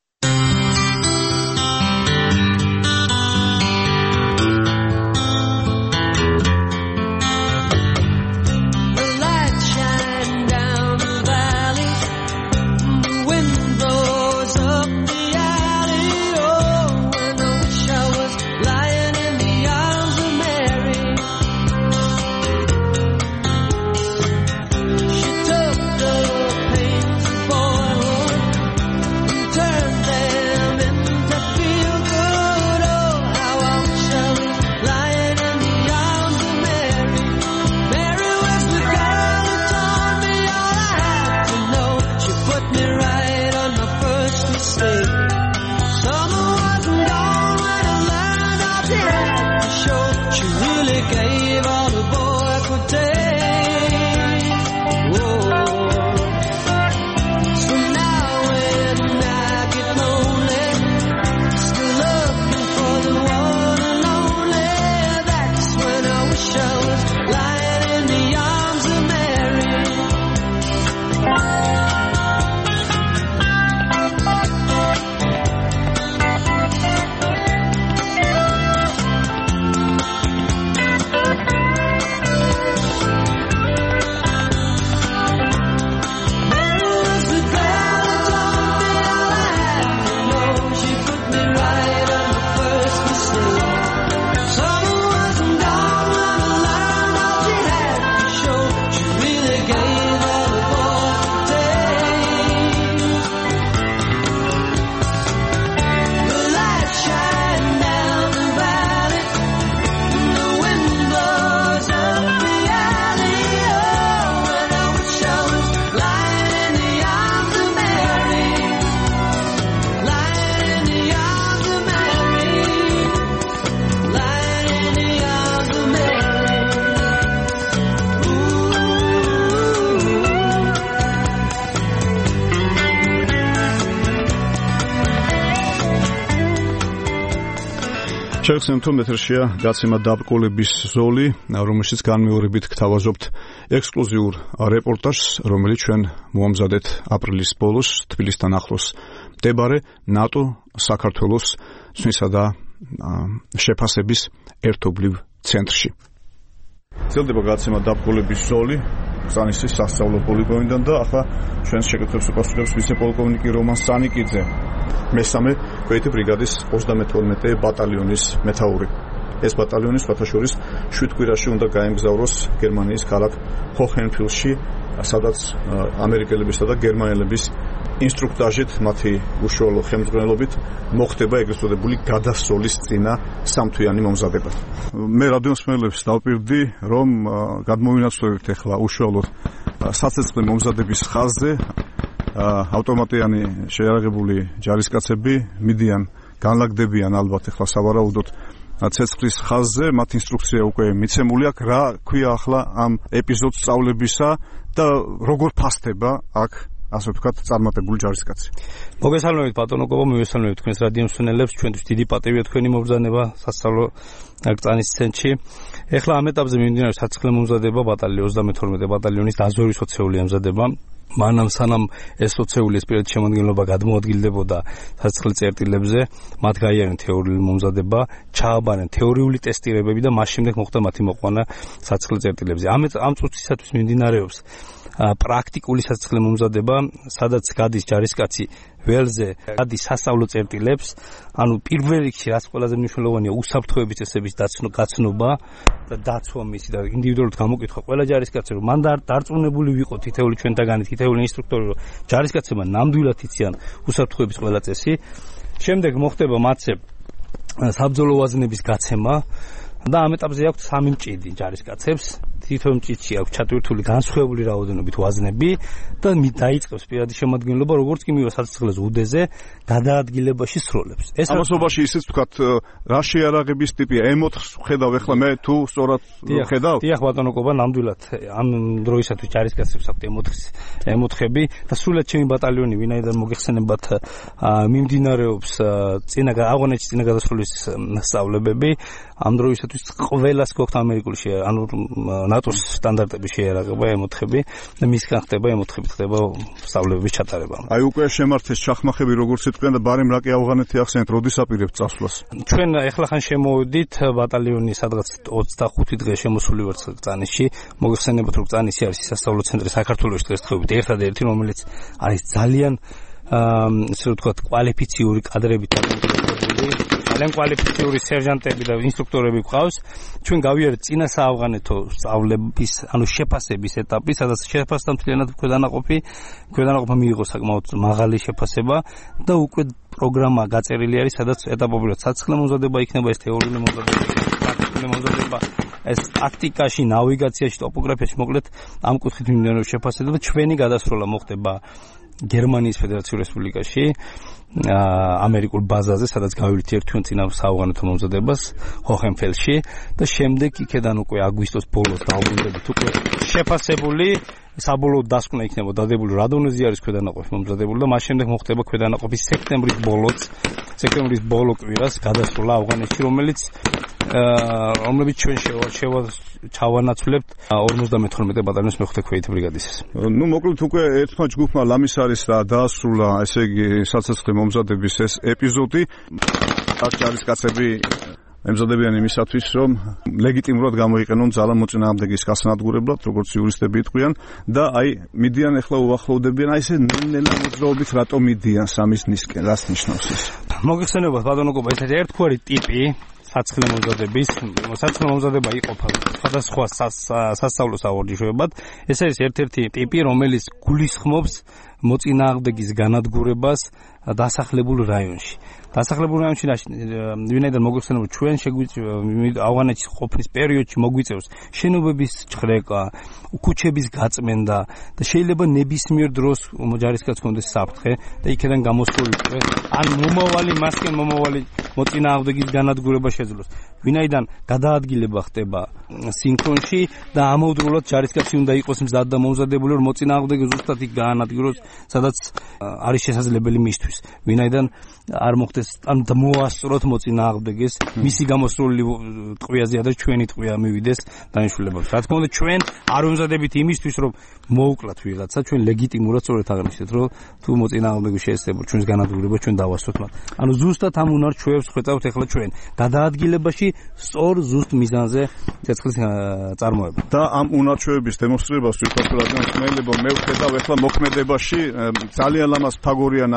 შეგხსენებთ, რომ ეთერშია გაცემა დაბრკოლების ზოლი, რომელშიც განმეორებით გთავაზობთ ექსკლუზიურ რეპორტაჟს, რომელიც ჩვენ მოამზადეთ აპრილის ბოლოს თბილისთან ახლოს მდებარე ნატო საქართველოს თვისა და შეფასების ერთობლივ ცენტრში. გრძელდება გაცემა დაბრკოლების ზოლი წანისის სასწავლო პოლიგონიდან და ახლა ჩვენს შეკითხვებს უპასუხებს ვიცე-პოლკოვნიკი რომან სანიკიძე, მესამე ქვეითი ბრიგადის 32 ბატალიონის მეთაური. ეს ბატალიონი სხვათაშორის 7 კვირაში უნდა გაემგზავროს გერმანიის ქალაქ ჰოჰენფილში, სადაც ამერიკელებისა და გერმანელების ინსტრუქტაჟით, მათი უშუალო ხელმძღვანელობით მოხდება ეგრეთ წოდებული გადასროლის წინა სამთვიანი მომზადება. მე რადიოსმენელებს დავპირდი, რომ გადმოვინაცვლებთ ახლა უშუალოდ საცეცხლე მომზადების ხაზზე ავტომატიანი შეიარაღებული ჯარისკაცები მიდიან, განლაგდებიან ალბათ ახლა სავარაუდოდ ცეცხლის ხაზზე, მათ ინსტრუქცია უკვე მიცემული აქვს, რა ქვია ახლა ამ ეპიზოდს სწავლებისა და როგორ ფასდება აქ ასე ვთქვათ, წარმატებული ჯარისკაცი. მოგესალმებით ბატონო კობა, მივესალმებით თქვენს რადიომსმენელებს, ჩვენთვის დიდი პატივია თქვენი მობრძანება სასწავლო წანის ცენტრში. ეხლა ამ ეტაპზე მიმდინარეობს საცეცხლე მომზადება, 32 ბატალიონის დაზვერვის ოცეული ამზადება. მანამ სანამ ეს ოცეული პირადი შემადგენლობა გადმოადგილდებოდა საცეცხლე წერტილებზე, მათ გაიარენ თეორიული მომზადება, ჩააბარენ თეორიული ტესტირებები და მას შემდეგ მოხდა მათი მოყვანა საცეცხლე წერტილებზე. ამ წუთისათვის მიმდინარეობს პრაქტიკული საცეცხლე მომზადება, სადაც გადის ჯარისკაცი ველზე, გადის სასწავლო წერტილებს, ანუ პირველ რიგში რაც ყველაზე მნიშვნელოვანია, უსაფრთხოების წესების გაცნობა და დაცვა მისი და ინდივიდუალურად გამოკითხვა ყველა ჯარისკაცი, რომ მან დარწმუნებული ვიყო თითეული ჩვენთაგანი, თითეული ინსტრუქტორი, რომ ჯარისკაცებმა ნამდვილად იციან უსაფრთხოების ყველა წესი. შემდეგ მოხდება მათზე საბრძოლო ვაზნების გაცემა და ამ ეტაპზე აქვს 3 მჭიდი ჯარისკაცებს. თითოეულ მჭიდში აქვს ჩატვირთული განსხვავებული რაოდენობით ვაზნები და დაიწყებს პირადი შემადგენლობა, როგორც კი მივა საცეცხლეს უდეზე, გადაადგილებაში სროლებს. ეს ამასობაში ისიც ვთქვათ, რა შეიარაღების ტიპია? M4-ს ხედავ ახლა მე თუ სწორად ხედავ? დიახ ბატონო კობა, ნამდვილად ამ დროისათვის ჯარისკაცებს აქვთ M4-ები და სულად ჩემი ბატალიონი, ვინაიდან მოგეხსენებათ, მიმდინარეობს ავღანეთში წინა გადასროლის სწავლებები. ამ დროისათვის ყველას გვაქვს ამერიკული ანუ ნატოს სტანდარტების შეიარაღება M4-ები და მისგან ხდება M4-ებით ხდება სწავლებების ჩატარება. აი უკვე შემართეს ჩახმახები როგორც იტყვიან და ბარემ რა კი ავღანეთი ახსენეთ, როდის აპირებთ წასვლას? ჩვენ ახლახან შემოვედით ბატალიონი სადღაც 25 დღე შემოსული ვართ წანისში. მოგეხსენებათ, რომ წანისი არის სასწავლო ცენტრი საქართველოს დღესდღეობით ერთადერთი, რომელიც არის ძალიან ესე ვთქვათ კვალიფიციური კადრებით დაკავშირებული. ძალიან კვალიფიციური სერჟანტები და ინსტრუქტორები გვყავს. ჩვენ გავიარეთ წინა საავღანეთო სწავლების, ანუ შეფასების ეტაპი, სადაც შეფასდა მთლიანად ქვედანაყოფა მიიღო საკმაოდ მაღალი შეფასება და უკვე პროგრამა გაწერილი არის, სადაც ეტაპობრივად საცეცხლე მომზადება იქნება, ეს თეორიული მომზადება, პრაქტიკული მომზადება, ეს ტაქტიკაში, ნავიგაციაში, ტოპოგრაფიაში, მოკლედ ამ კუთხით მიმდინარეობს შეფასება და ჩვენი გადასროლა მოხდება გერმანიის ფედერაციულ რესპუბლიკაში, ამერიკულ ბაზაზე, სადაც გავივით ერთვენ წინა საავღანეთო მომზადებას ჰოჰენფელში და შემდეგ იქედან უკვე აგვისტოს ბოლოს დავბრუნდებით უკვე შეფასებული, საბოლოოდ დასკვნა იქნება დადებული რა დონეზე არის ქვედანაყოფი მომზადებული და მას შემდეგ მოხდება ქვედანაყოფის სექტემბრის ბოლო კვირას გადასროლა ავღანეთში, რომელიც ჩვენ ჩავანაცვლებთ 52 ბატალიონის მეხუთე ქვეითი ბრიგადის. ნუ მოკლედ უკვე ერთმა ჯგუფმა ლამის არის რა დაასრულა, ესე იგი საცეცხლე მომზადების ეს ეპიზოდი. აქ ჯარისკაცები ემზადებიან იმისათვის, რომ ლეგიტიმურად გამოიყენონ ძალამოწინააღმდეგის გასანადგურებლად, როგორც იურისტები იტყვიან და აი მიდიან ახლა უახლოვდებიან, აი ესე ნელა მოძრაობით რატომ მიდიან სამის ნისკენ, რას ნიშნავს ეს? მოგეხსენებათ ბატონო კობა, ეს ერთგვარი ტიპი საცეცხლე მომზადების, საცეცხლე მომზადება იყოფა სხვადასხვა სასწავლო სავარჯიშოებად. ეს არის ერთ-ერთი ტიპი, რომელიც გულისხმობს მოწინააღმდეგის განადგურებას დასახლებულ რაიონში. დასახლებულ რაიონში ვინაიდან მოგეხსენებათ, ჩვენ ავღანეთში ყოფნის პერიოდში მოგვიწევს შენობების ჩხრეკა, ქუჩების გაწმენდა და შეიძლება ნებისმიერ დროს ჯარისკაცს ჰქონდეს საფრთხე და იქიდან გამოსული ან მომავალი მოწინააღმდეგის განადგურება შეძლოს. ვინაიდან გადაადგილება ხდება სინქრონში და ამავდროულად ჯარისკაცი უნდა იყოს მზად და მომზადებული, რომ მოწინააღმდეგე ზუსტად იქ გაანადგუროს, სადაც არის შესაძლებელი მისთვის. ვინაიდან არ მოხდეს ან მოასწროთ მოწინააღმდეგეს, მისი გამოსროლი ტყვიაზე და ჩვენი ტყვია მივიდეს დანიშნულებებს. რა თქმა უნდა, ჩვენ არ ვემზადებით იმისთვის, რომ მოუკლათ ვიღაცა, ჩვენ ლეგიტიმურად სწორედ აღნიშნეთ, რომ თუ მოწინააღმდეგე შეესწრება ჩვენს განადგურებას, ჩვენ დავასწროთ მათ. ანუ ზუსტად ამ უნარ-ჩვევებს ხვეწავთ ახლა ჩვენ გადაადგილებაში სწორ ზუსტ მიზანზე ცეცხლის წარმოება. და ამ უნარ-ჩვევების დემონსტრირებას ვთქვათ რადიოსმენელებო, მე ვხედავ ახლა მოქმედებაში ძალიან ლამაზ ფაგორიან ადგილას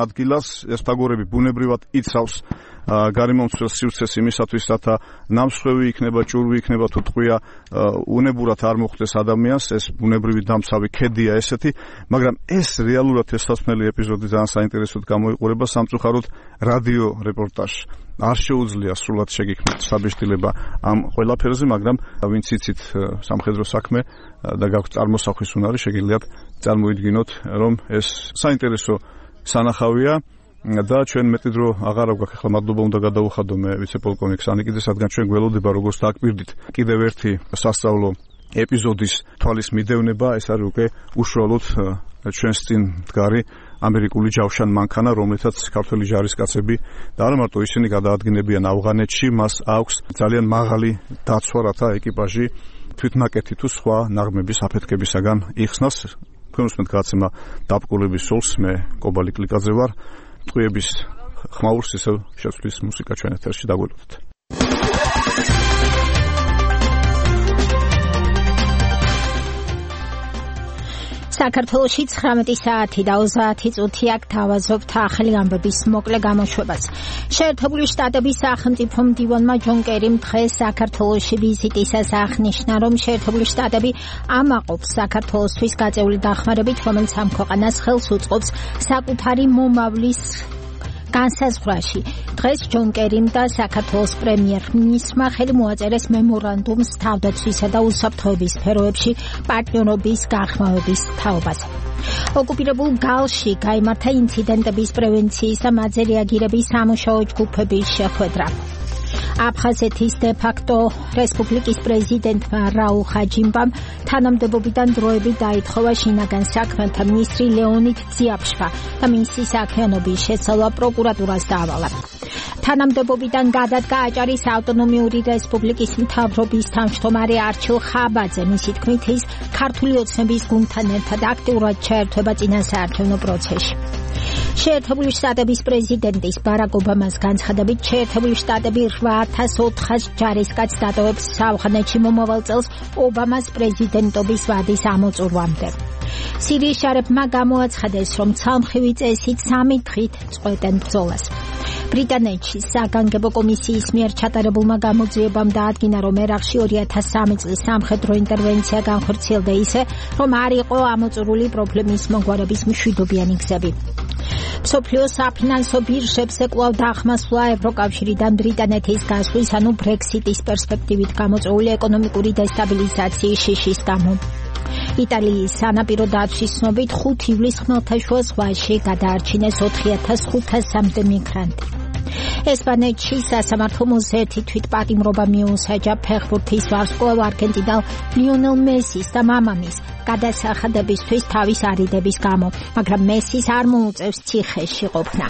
ეს ფაგორები ბუნებრივად იცავს გარემომცველ სივრცეს იმისათვის, რათა ნამსხევი იქნება, ჭურვი იქნება თუ ტყვია უნებურად არ მოხვდეს ადამიანს, ეს ბუნებრივი დამცავი ქედია ესეთი, მაგრამ ეს რეალურად ეს სასმელი ეპიზოდი ძალიან საინტერესოდ გამოიყურება სამწუხაროდ რადიო რეპორტაჟში. არ შეუძლია სრულად შეგიქმნათ საბეჭდილება ამ ყველაფერზე, მაგრამ ვინც იცით სამხედრო საქმე და გაქვთ წარმოსახვის უნარი, შეგიძლიათ წარმოიდგინოთ, რომ ეს საინტერესო სანახავია და ჩვენ მეტი დრო აღარ აქვს. ახლა მადლობა უნდა გადაუხადო მე ვიცე-პოლკოვნიკ სანიკიძეს, რადგან ჩვენ გველოდება როგორც დააკვირდით კიდევ ერთი სასწავლო ეპიზოდის თვალის მიდევნება, ეს არის უკვე უშუალოდ ჩვენს წინ მდგარი ამერიკული ჯავშან მანქანა, რომლითაც ქართველი ჯარისკაცები და არა მარტო ისინი გადაადგინებიან ავღანეთში, მას აქვს ძალიან მაღალი დაცვა, რათა ეკიპაჟი თვითნაკეთი თუ სხვა ნაღმების აფეთქებისაგან იხსნას. თქვენ უსმენთ გადაცემა დაბკოლების სულს, მე კობალი კლიკაძე ვარ. ტყვიების ხმაურს ისევ შეცვლის მუსიკა ჩვენ ეთერში დაგველოდეთ. საქართველოში 19 საათი და 30 წუთი აქ თავაზობთ ახალი ამბების მოკლე გამოშვებას. შეერთებული შტატების სახელმწიფო მდივანმა ჯონ კერიმ დღეს საქართველოში ვიზიტისას აღნიშნა, რომ შეერთებული შტატები ამაყობს საქართველოსთვის გაწეული დახმარებით, რომელიც ამ ქვეყანას ხელს უწყობს საკუთარი მომავლის განსაზღვრაში. დღეს ჯონ კერიმ და საქართველოს პრემიერ-მინისტრმა ხელი მოაწერეს მემორანდუმს თავდაცვისა და უსაფრთხოების სფეროებში პარტნიორობის გახმოვების თაობაზე. ოკუპირებულ გალში გაიმართა ინციდენტების პრევენციის და მათზე რეაგირების სამუშაო ჯგუფების შეხვედრა. აფხაზეთის დე-ფაქტო რესპუბლიკის პრეზიდენტმა რაულ ხაჯიმბამ თანამდებობიდან დროებით დაითხოვა შინაგან საქმეთა მინისტრი ლეონიდ ძიაფშვა და მისი საქმიანობის შესწავლა პროკურატურას დაავალა. თანამდებობიდან გადადგა აჭარის ავტონომიური რესპუბლიკის მთავრობის თავმჯდომარე არჩილ ხაბაძე, მისი თქმით ის ქართული ოცნების გუნდთან ერთად აქტიურად ჩაერთვება წინასაარჩევნო პროცესში. შეერთებული შტატების პრეზიდენტის ბარაკ ობამას განცხადებით, შეერთებული შტატები 8400 ჯარისკაცს დატოვებს ავღანეთში მომავალ წელს ობამას პრეზიდენტობის ვადის ამოწურვამდე. სირიის შარებმა გამოაცხადეს, რომ ცალმხრივი წესით 3 დღით წყვეტენ ბრძოლას. ბრიტანეთში საგანგებო კომისიის მიერ ჩატარებულმა გამოძიებამ დაადგინა, რომ ერაყში 2003 წლის სამხედრო ინტერვენცია განხორციელდა ისე, რომ არ იყო ამოწურული პრობლემის მოგვარების მშვიდობიანი გზები. მსოფლიოს საფინანსო ბირჟებზე კვლავ დაახმასვლა ევროკავშირიდან ბრიტანეთის გასვლის, ანუ ბრექსიტის პერსპექტივით გამოწვეული ეკონომიკური დესტაბილიზაციის შიშის გამო. იტალიის სანაპირო დაცვის ცნობით 5 ივლისს ხმელთაშუა ზღვაში გადაარჩინეს 4500-მდე მიგრანტი. ესპანეთში სასამართლო მოზეთი თვითპატიმრობა მიუსაჯა ფეხბურთის ვარსკვლავ არგენტინელ ლიონელ მესის და მამამის გადასახადებისთვის თავის არიდების გამო, მაგრამ მესის არ მოუწევს ციხეში ყოფნა.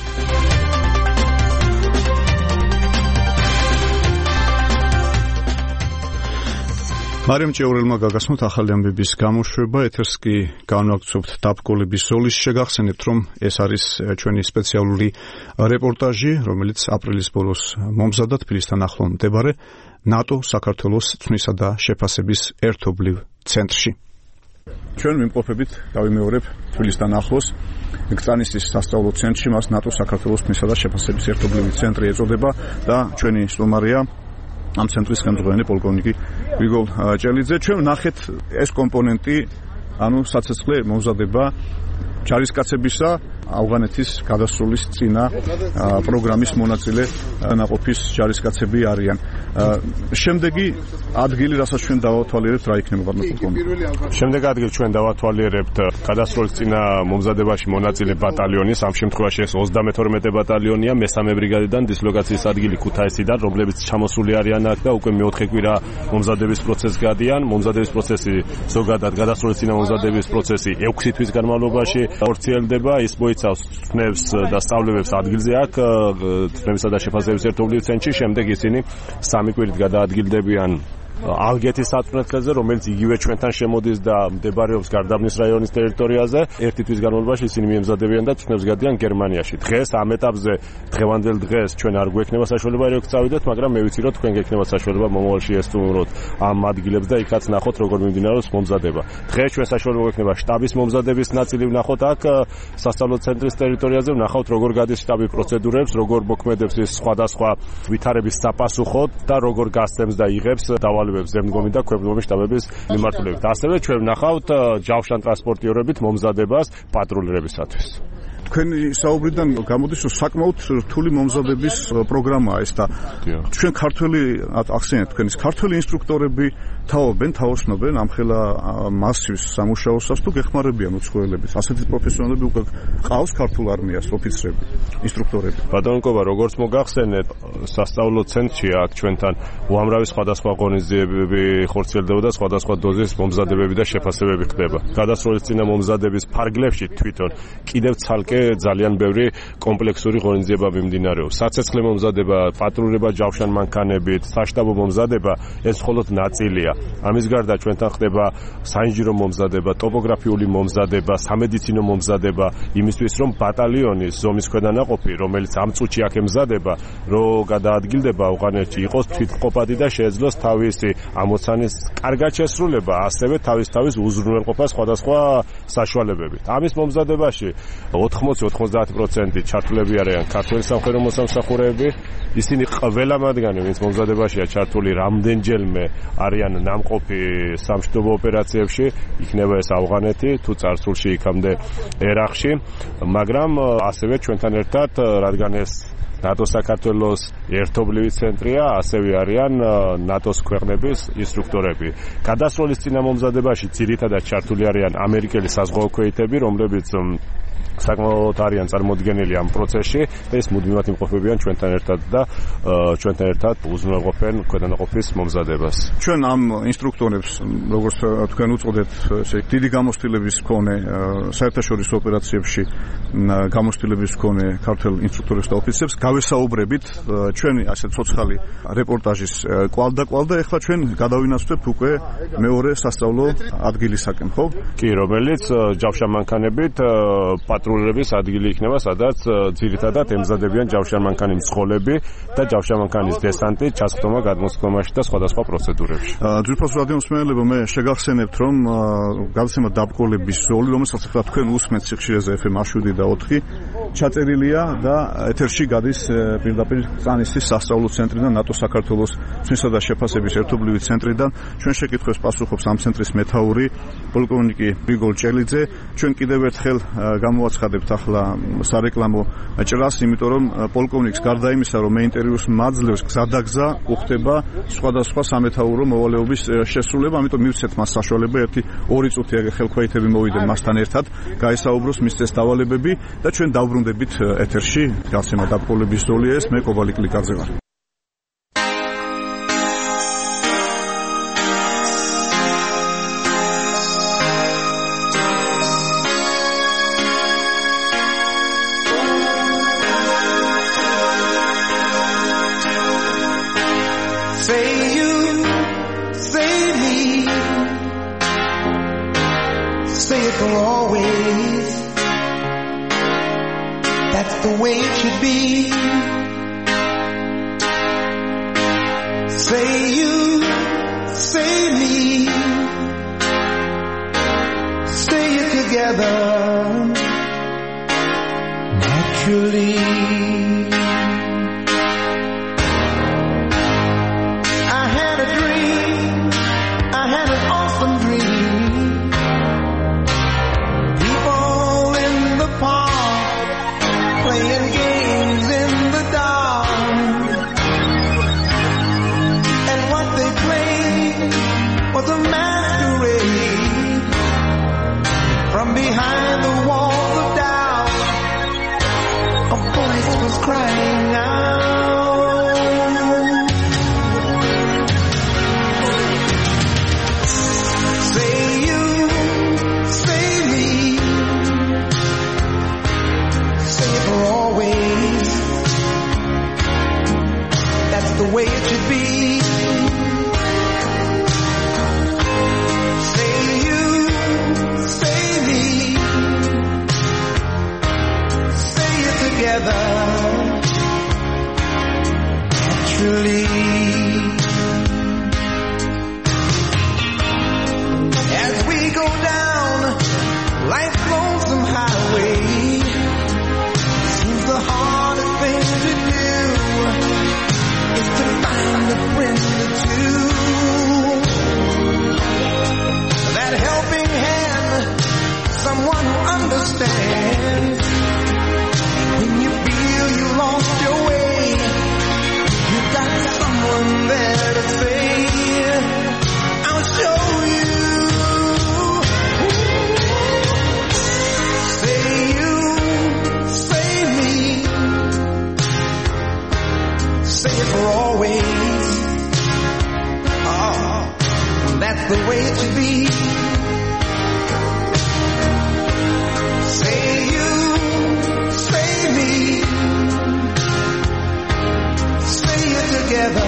მარიამ ჭეურელმა გაგასმოთ ახალი ამბების გამოშვება, ეთერს კი განვაგრძობთ დაბკოლების ზოლის. შეგახსენებთ, რომ ეს არის ჩვენი სპეციალური რეპორტაჟი, რომელიც აპრილის ბოლოს მომზადდა თბილისთან ახლო მდებარე ნატო საქართველოს წვნისა და შეფასების ერთობლივ ცენტრში. ჩვენ მიმყოფებით გავიმეორებ თბილისთან ახლოს გწანისის სასწავლო ცენტრში, მას ნატო საქართველოს წვნისა და შეფასების ერთობლივი ცენტრი ეწოდება და ჩვენი სტუმარია ამ ცენტრის ხელმძღვანელი პოლკოვნიკი გრიგოლ ჭელიძე. ჩვენ ვნახეთ ეს კომპონენტი, ანუ საცეცხლე მომზადება ჯარისკაცებისა ავღანეთის გადასრულის წინა პროგრამის მონაწილე ნაყოფის ჯარისკაცები არიან. შემდეგი ადგილი, რასაც ჩვენ დავათვალიერებთ, რა იქნება პოლკოვნიკი? შემდეგ ადგილ ჩვენ დავათვალიერებთ გადასრულის წინა მომზადებაში მონაწილე ბატალიონის, ამ შემთხვევაში ეს 32 ბატალიონია, მესამე ბრიგადიდან დისლოკაციის ადგილი ქუთაისიდან, რომლებიც ჩამოსული არიან აქ და უკვე მეოთხე კვირა მომზადების პროცესს გადიან. მომზადების პროცესი ზოგადად გადასრულის წინა მომზადების პროცესი 6 თვის განმავლობაში ხორციელდება. ის მოიცავს წვნებს და სწავლებებს ადგილზე აქ წვნებისა და შეფასების ერთობლივ ცენტრში. შემდეგ ისინი 3 კვირით გადაადგილდებიან ალგეთის საწუნეთლეზე, რომელიც იგივე ჩვენთან შემოდის და მდებარეობს გარდაბნის რაიონის ტერიტორიაზე. ერთი თვის განმავლობაში ისინი მიემზადებიან და წვნებს გადიან გერმანიაში. დღეს ამ ეტაპზე, დღევანდელ დღეს ჩვენ არ გვექნება საშუალება რიოქ წავიდეთ, მაგრამ მე ვიცი, რომ თქვენ გექნებათ საშუალება მომავალში ესტუმროთ ამ ადგილებს და იქაც ნახოთ როგორ მიმდინარეობს მომზადება. დღეს ჩვენ საშუალება გვექნება შტაბის მომზადების ნაწილი ვნახოთ აქ სასწავლო ცენტრის ტერიტორიაზე, ვნახავთ როგორ გადის შტაბი პროცედურებს, როგორ მოქმედებს ის სხვადასხვა ვითარების საპასუხოდ და როგორ გასცემს და იღებს დავალებებს ზემდგომი და ქვემდგომი შტაბების მიმართულებით. ასევე ჩვენ ვნახავთ ჯავშან ტრანსპორტიორებით მომზადებას პატრულირებისათვის. თქვენი საუბრიდან გამოდის, რომ საკმაოდ რთული მომზადების პროგრამაა ეს და ჩვენ ქართველი ახსენეთ, თქვენის ქართველი ინსტრუქტორები თაობენ, თაოსნობენ ამხელა მასივს სამუშაოსას თუ გეხმარებიან უცხოელებს. ასეთი პროფესიონალები უკვე ყავს ქართულ არმიას ოფიცრები, ინსტრუქტორები. ბატონო კობა, როგორც მოგახსენეთ, სასწავლო ცენტრში აქ ჩვენთან უამრავი სხვადასხვა ღონისძიებები ხორციელდება და სხვადასხვა დოზის მომზადებები და შეფასებები ხდება. გადასროლის წინა მომზადების ფარგლებში თვითონ კიდევ ცალკე ძალიან ბევრი კომპლექსური ღონისძიება მიმდინარეობს. საცეცხლე მომზადება, პატრულირება ჯავშან მანქანებით, საშტაბო მომზადება, ეს მხოლოდ ნაწილია. ამის გარდა ჩვენთან ხდება საინჟინრო მომზადება, ტოპოგრაფიული მომზადება, სამედიცინო მომზადება, იმისთვის რომ ბატალიონის ზომის ქვედანაყოფი, რომელიც ამ წუთში აქ ემზადება, რომ გადაადგილდება ავღანეთში, იყოს თვითმყოფადი და შეეძლოს თავისი ამოცანის კარგად შესრულება, ასევე თავის უზრუნველყოფა სხვადასხვა საშუალებებით. ამის მომზადებაში 80-90% ჩართულები არიან ქართველი სამხედრო მოსამსახურეები. ისინი ყველა მათგანი, ვინც მომზადებაშია ჩართული, რამდენჯერმე არიან ნამყოფი სამშვიდობო ოპერაციებში, იქნება ეს ავღანეთი თუ წარსულში იქამდე ერაყში, მაგრამ ასევე ჩვენთან ერთად, რადგან ეს ნატოს საქართველოს ერთობლივი ცენტრია, ასევე არიან ნატოს ქვეყნების ინსტრუქტორები. გადასროლის წინა მომზადებაში ძირითადად ჩართული არიან ამერიკელი საზღვაო ქვეითები, რომლებიც საკმაოდ არიან წარმოდგენილი ამ პროცესში და ეს მუდმივად იმყოფებიან ჩვენთან ერთად და ჩვენთან ერთად უზრუნველყოფენ ქვედანაყოფის მომზადებას. ჩვენ ამ ინსტრუქტორებს, როგორც თქვენ უწოდეთ, ესე დიდი გამოცდილების მქონე საერთაშორისო ოპერაციებში გამოცდილების მქონე ქართველ ინსტრუქტორებს და ოფიცრებს გავესაუბრებით ჩვენი ასე ცოცხალი რეპორტაჟის კვალ და ეხლა ჩვენ გადავინაცვლებთ უკვე მეორე სასწავლო ადგილისაკენ, ხო? კი, რომელიც ჯავშან მანქანებით პატრულირების ადგილი იქნება, სადაც ძირითადად ემზადებიან ჯავშანმანქანის მძღოლები და ჯავშანმანქანის დესანტი ჩასხდომა გადმოსხდომაში და სხვადასხვა პროცედურებში. ძვირფასო რადიომსმენელებო, მე შეგახსენებთ, რომ გადაცემა დაბრკოლების ზოლი, რომელსაც ახლა თქვენ უსმენთ სიხშირეზე FM 7 და 4, ჩაწერილია და ეთერში გადის პირდაპირ წანისის სასწავლო ცენტრიდან, ნატო საქართველოს ცნისა და შეფასების ერთობლივი ცენტრიდან. ჩვენ შეკითხვებს პასუხობს ამ ცენტრის მეთაური პოლკოვნიკი გრიგოლ ჭელიძე. ჩვენ კიდევ ერთხელ გამოაცხადებთ ახლა სარეკლამო ჭრას, იმიტომ რომ პოლკოვნიკს გარდა იმისა, რომ მე ინტერვიუს მაძლევს, გზადაგზა უხდება სხვადასხვა სამეთაურო მოვალეობის შესრულება, ამიტომ მივცეთ მას საშუალება 1-2 წუთი ხელქვეითები მოვიდნენ მასთან ერთად, გაესაუბროს მისცეს დავალებები და ჩვენ დავბრუნდებით ეთერში. გასცემა დაბრკოლების ზოლია ეს, მე კობალი კლიკაძე ვარ. The way it should be. Say you, say me, say it together naturally. I had a dream, I had an awesome dream. People in the park playing games in the dark, and what they played was a masquerade. From behind the walls of doubt, a voice was together. Naturally, as we go down life's lonesome highway, seems the hardest thing to do is to find a friend or two. That helping hand, someone who understands. When you feel you lost your way, you got someone there to say, I'll show you. Say you, say me, say it for always. Oh, that's the way it should be. Say you, say me, say it together.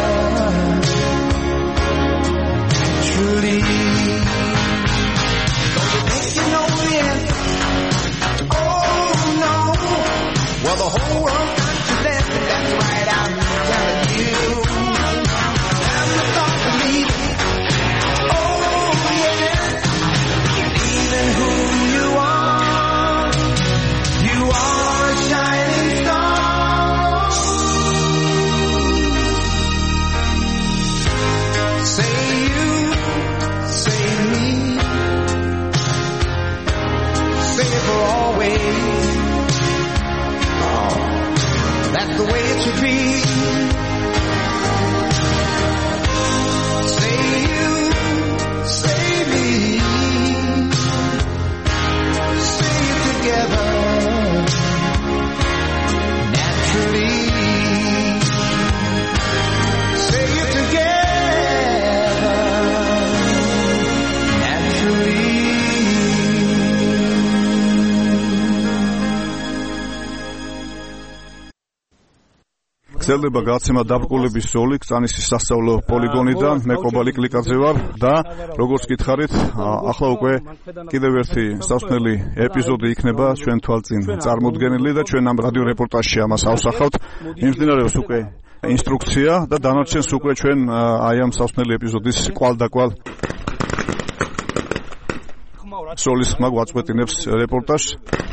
Truly, don't you think you know the answer? Oh no, well the whole world got you dancing. That's right, I'm telling you. Have the thought to leave. Oh yeah, even who you are a shining star. Say you, say me, say it for always. Oh, that's the way it should be. Say you, say me, say it together. Naturally, say it together. Naturally. გრძელდება გაცემა დაბრკოლების ზოლი კწანისის სასწავლო პოლიგონიდან. მე კობალი კლიკაძე ვარ და როგორც გითხარით, ახლა უკვე კიდევ ერთი სასწავლელი ეპიზოდი იქნება ჩვენ თვალწინ წარმოდგენილი და ჩვენ ამ რადიო რეპორტაჟში ამას ავსახავთ. მიმდინარეობს უკვე ინსტრუქცია და დანარჩენს უკვე ჩვენ აი ამ სასწავლელი ეპიზოდის კვალდაკვალ სოლის ხმა გვაწყვეტინებს რეპორტაჟს.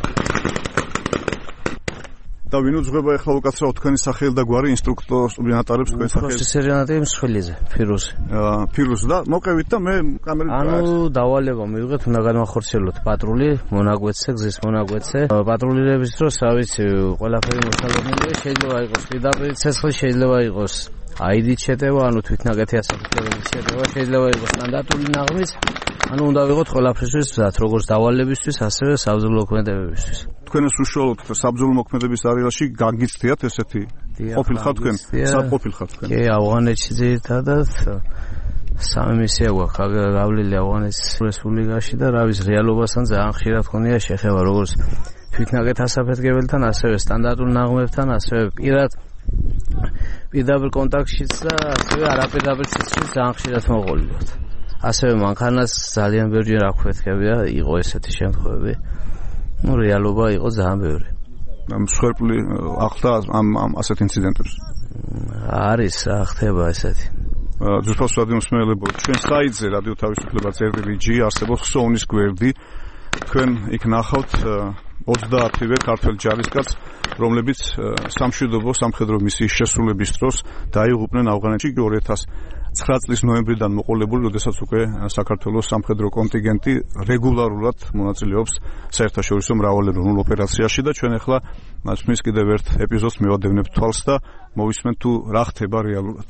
და ვინ უძღვება ახლა უკაცრავ თქვენი სახელი და გვარი ინსტრუქტორს ვინატარებს თქვენ სახელი? სერიანატი მსხვილიძე, ფირუზი. ფირუზი და მოკევით და მე კამერით ანუ დავალება მივიღეთ, უნდა განვახორციელოთ პატრული, მონაკვეთზე, გზის მონაკვეთზე. პატრულირების დროს, რა ვიცი, ყველაფერი მოსალოდნელია, შეიძლება იყოს პირდაპირ ცეცხლი, შეიძლება იყოს აიდით შეტევა, ანუ თვითნაკეთი ასაფეთქებელი შეტევა, შეიძლება იყოს სტანდარტული ნაღმით. ანუ უნდა ვიღოთ ყველაფრისთვის მზად, როგორც დავალებისთვის, ასევე საბრძოლო მოქმედებებისთვის. თქვენ უშუალოდ საბრძოლო მოქმედების არეალში გაგიცდიათ ესეთი? ყოფილ ხართ თქვენ? სად ყოფილ ხართ თქვენ? კი, ავღანეთში ძირითადად სამი მისია გვაქვს გავლილი ავღანეთის რესპუბლიკაში და რა ვიცი, რეალობასთან ძალიან ხშირად ხონია შეხება, როგორც თვითნაკეთ ასაფეთქებელთან, ასევე სტანდარტულ ნაღმებთან, ასევე პირდაპირ კონტაქტშიც და ასევე არაპირდაპირ სიცხეში ძალიან ხშირად მოყოლი ვართ. ასევე მანქანას ძალიან ბევრი რა ქვეთქებია, იყო ესეთი შემთხვევები. ნუ რეალობა იყო ძალიან ბევრი. მსხვერპლი ახლა ამ ასეთ ინციდენტებს არის ხდება ესეთი. ძვირფას რადიო მსმენელებო, ჩვენ საიტზე რადიო თავისუფლება წერტილი.g არსებობს ხსოვნის გვერდი. თქვენ იქ ნახავთ 30-ვე ქართველ ჯარისკაცს, რომლებიც სამშვიდობო სამხედრო მისიის შესრულების დროს დაიღუპნენ ავღანეთში 2009 წლის ნოემბრიდან მოყოლებული, როდესაც უკვე საქართველოს სამხედრო კონტინგენტი რეგულარულად მონაწილეობს საერთაშორისო მრავალეროვნულ ოპერაციაში და ჩვენ ახლა მასმის კიდევ ერთ ეპიზოდს მივადევნებთ თვალს და მოვისმენთ თუ რა ხდება რეალურად.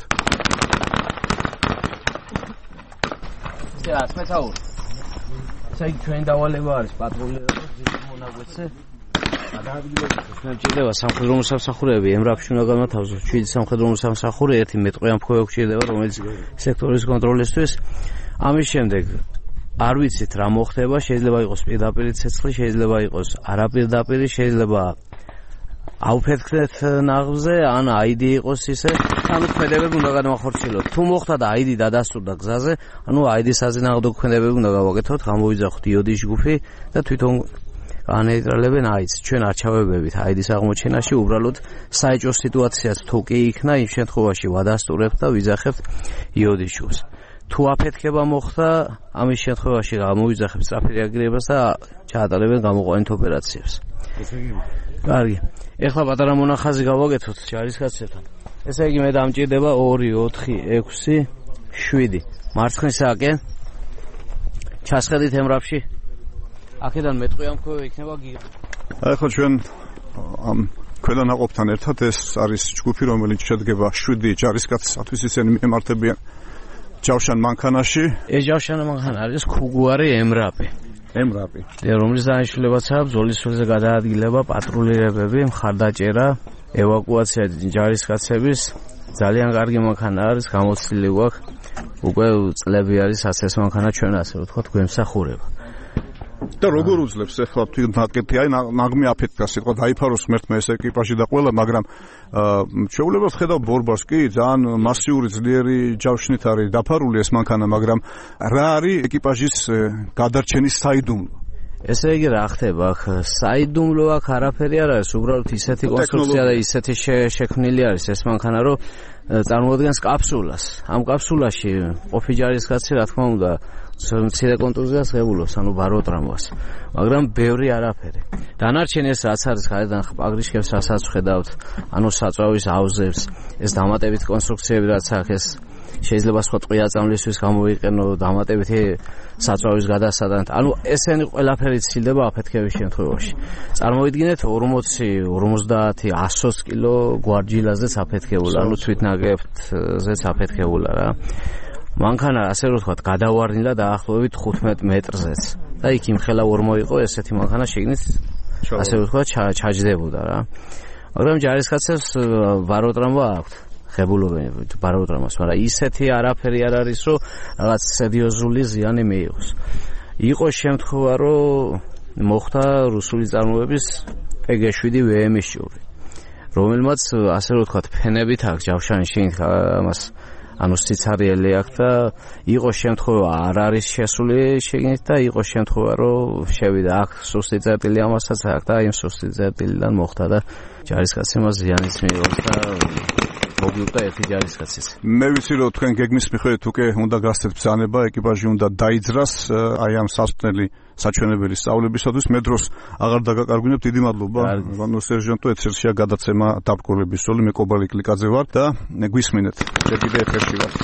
ჩვენ დავალება არის პატრულირება მონაკვეთზე. Ჭირდება სამხედრო მოსამსახურეები, ემრაფში უნდა განათავსოს 7 სამხედრო მოსამსახურე, ერთი მეტყვიან ფუევ ჭირდება, რომელიც სექტორის კონტროლისთვის. ამის შემდეგ არ ვიცით რა მოხდება, შეიძლება იყოს პირდაპირ ცეცხლი, შეიძლება იყოს არაპირდაპირი, შეიძლება აუფეთქდეთ ნაღზე, ან აიდი იყოს ისე, ანუ ქმედებები უნდა განვახორციელოთ. თუ მოხდა და აიდი დადასტურდა გზაზე, ანუ აიდის აზინააღმდეგო ქმედებები უნდა გავაკეთოთ, გამოვიძახოთ იოდის ჯგუფი და თვითონ განეიტრალებენ AIDS. ჩვენ არჩევებებით AIDS-ის აღმოჩენაში უბრალოდ საეჭვო სიტუაციაც თუ კი იქნა, იმ შემთხვევაში ვადასტურებთ და ვიძახებთ იოდიშვილს. თუ აფეთქება მოხდა, ამის შემთხვევაში გამოვიძახებთ სწრაფი რეაგირებას და ჩაატარებენ გამოყვანით ოპერაციებს. კარგი. ეხლა პატარა მონახაზი გავაკეთოთ ჯარისკაცებთან. ესე იგი მე დამჭირდება 2, 4, 6, 7. მარცხნისაკენ. ჩასხედით ემრაფში. აქედან მეტყვი ამქვე იქნება გიგ. ახლა ჩვენ ამ ყველა ნაყოფთან ერთად ეს არის ჯგუფი, რომელიც შედგება 7 ჯარისკაცისათვის, ისინი მიემართებიან ჯავშან მანქანაში. ეს ჯავშან მანქანა არის ქუგუარი ემრაპი. რომლის დანიშნულებაცაა ბრძოლის სულზე გადაადგილება, პატრულირებები, მხარდაჭერა, ევაკუაცია ჯარისკაცების. ძალიან კარგი მანქანა არის, გამოცდილი გვაქვს. უკვე წლები არის ასეს მანქანა ჩვენ ასე ვთქვათ გვემსახურება. და როგორ უძლებს ახლა თქვენ ნაკეთი, აი ნაღმი აფეთქა სიტყვა დაიფაროს ღმერთმა ეს ეკიპაჟი და ყველა, მაგრამ შეუძლებლად ხედავ ბორბას კი ძალიან მასიური ძლიერი ჯავშნით არის დაფარული ეს მანქანა, მაგრამ რა არის ეკიპაჟის გადარჩენის საიდუმლო? ესე იგი რა ხდება აქ? საიდუმლო აქ არაფერი არ არის, უბრალოდ ისეთი კონსტრუქცია და ისეთი შექმნილი არის ეს მანქანა, რომ წარმოადგენს კაფსულას. ამ კაფსულაში ყოფი ჯარისკაცი რა თქმა უნდა მცირე კონტუზიას ღებულობს, ანუ ბაროტრამვას, მაგრამ ბევრი არაფერი. დანარჩენი ეს რაც არის გარედან პაგრიშკებს, რასაც ვხედავთ, ანუ საწვავის აუზებს, ეს დამატებით კონსტრუქციები რაც აქვს, ეს შეიძლება სხვა ტყვია წამლისთვის გამოვიყენო, დამატებითი საწვავის გადასადანთ. ანუ ესენი ყველაფერი ცილდება აფეთქების შემთხვევაში. წარმოვიდგინეთ 40, 50, 100 კილო გვარჯილაზეც აფეთქებულა, ანუ თვითნაგებზეც აფეთქებულა რა. მანქანა ასე რომ ვთქვათ გადავარდნილა დაახლოებით 15 მეტრზეც და იქ იმხელა ორმო იყო ესეთი მანქანა შეგნით ასე რომ ვთქვათ ჩაჯდებოდა რა. მაგრამ ჯარისკაცებს ბაროტრამვა აქვთ, ღებულობენ ბაროტრამას, მაგრამ ისეთი არაფერი არ არის, რომ რაღაც სერიოზული ზიანი მიიღოს. იყო შემთხვევა, რომ მოხდა რუსული წარმოების PG-7 VM-ის შური, რომელმაც ასე რომ ვთქვათ ფენებით აქვს ჯავშანში ამას ანუ სიცარიელი აქვს და იყო შემთხვევა არ არის შესული შეგნით და იყო შემთხვევა რომ შევიდა აქ სუსტი წერტილი ამასაც აქვს და იმ სუსტი წერტილიდან მოხდა და ჯარისკაცმა ზიანიც მიიღოს და მოგიუტა ერთი ჯარისკაციც. მე ვიცი რომ თქვენ გეგმის მიხედვით უკვე უნდა გასცეთ ბრძანება, ეკიპაჟი უნდა დაიძრას აი ამ სასწრაფო საჩვენებელი სწავლებისათვის. მე დროს აღარ დაგაკარგვინებ, დიდი მადლობა. ანუ სერჟანტო ეთერშია გადაცემა დაბრკოლების სული, მე კობალი კლიკაძე ვარ და გვისმინეთ. კიდე ეთერში ვარ.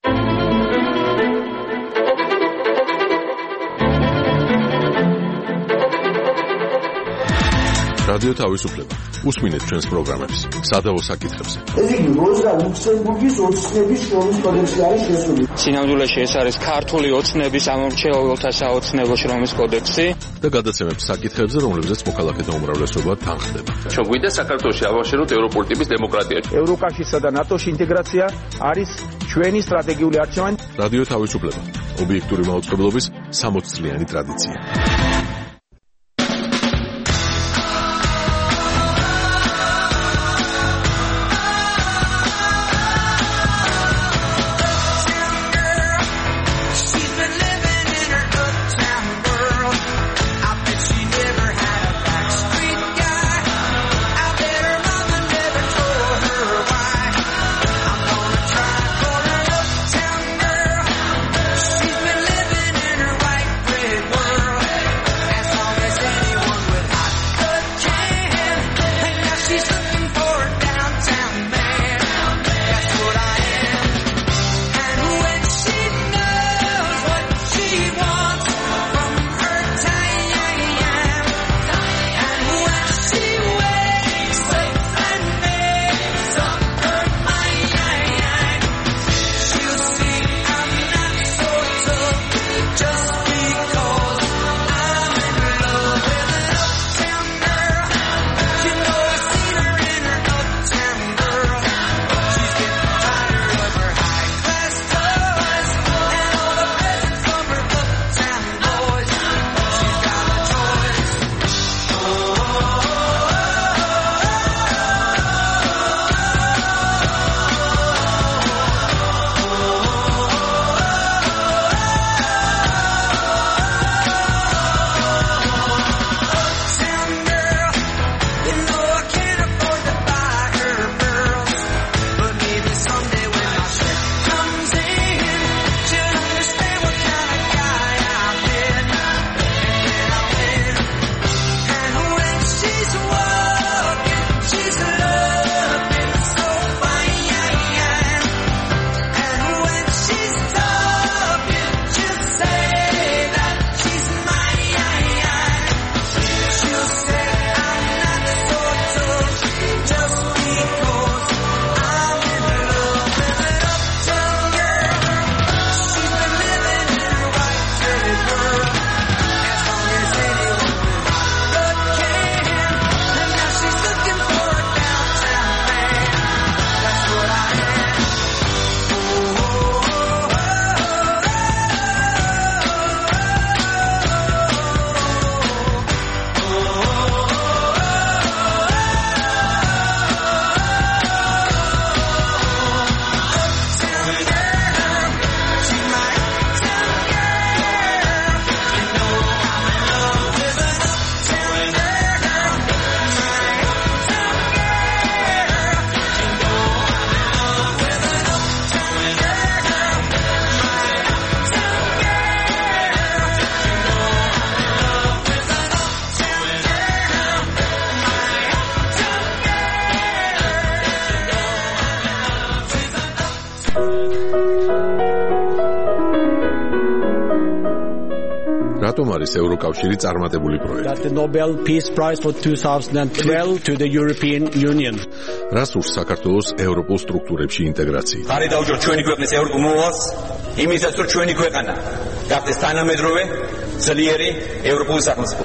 რადიო თავისუფლება. უსმინეთ ჩვენს პროგრამებს სადავო საკითხებზე. ეს იგი როზა ლუქსემბურგის ოცნების შრომის კოდექსი არის შესული. სინამდვილეში ეს არის ქართული ოცნების ამომრჩეველთა საოცნებო შრომის კოდექსი და გადაცემებს საკითხებზე, რომლებზეც მოქალაქეთა უმრავლესობა თანხდება. ჩვენ გვინდა საქართველოში ავაშეროთ ევროპული ტიპის დემოკრატია. ევროკავშირსა და ნატოში ინტეგრაცია არის ჩვენი სტრატეგიული არჩევანი. რადიო თავისუფლება. ობიექტური მაუწყებლობის 60 წლიანი ტრადიცია. რატომ არის ევროკავშირი წარმატებული პროექტი? That the Nobel Peace Prize for 2012 to the European Union. რას ურს საქართველოს ევროპულ სტრუქტურებში ინტეგრაცია? ხარი დაუჯეროთ ჩვენი ქვეყნის ევროპულ მოვალს, იმისაც რომ ჩვენი ქვეყანა გახდეს თანამედროვე, ძლიერი ევროპული სახელმწიფო.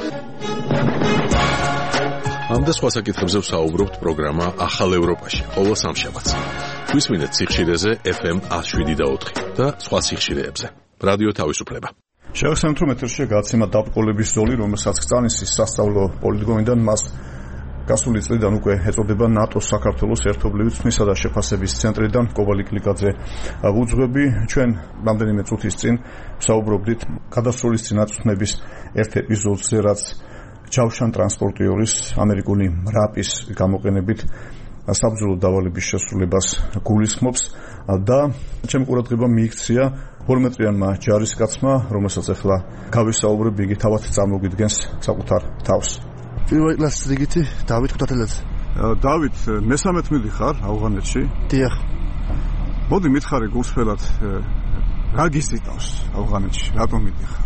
ამ და სხვა საკითხებზე ვსაუბრობთ პროგრამა ახალ ევროპაში, ყოველ სამშაბათს. გვისმინეთ სიხშირეზე FM 107.4 და სხვა სიხშირეებზე. რადიო თავისუფლება. შევახსენებთ, რომ ეთერშია გადაცემა დაბრკოლების ზოლი, რომელსაც კრწანისის სასწავლო პოლიტიკუმიდან მას გასული წლიდან უკვე ეწოდება ნატოს საქართველოს ერთობლივი ცნისა და შეფასების ცენტრიდან კობალი კლიკაძე უძღვები. ჩვენ რამდენიმე წუთის წინ ვსაუბრობდით გადასროლის წინაწუნების ერთ ეპიზოდზე, რაც ჩავშან ტრანსპორტიორის ამერიკული რაპის გამოყენებით საბრძოლო დავალების შესრულებას გულისხმობს და ჩემი ყურადღება მიიქცია 12-წლიანმა ჯარისკაცმა, რომელსაც ახლა გავისაუბრებ, იგი თავად წარმოგვიდგენს საკუთარ თავს. პირველი კლასის რიგითი დავით ქუთათელაძე. დავით, მესამედ მიდიხარ ავღანეთში? დიახ. მოდი მითხარი გულსხმელად, რა გიზიდავს ავღანეთში? რატომ მიდიხარ?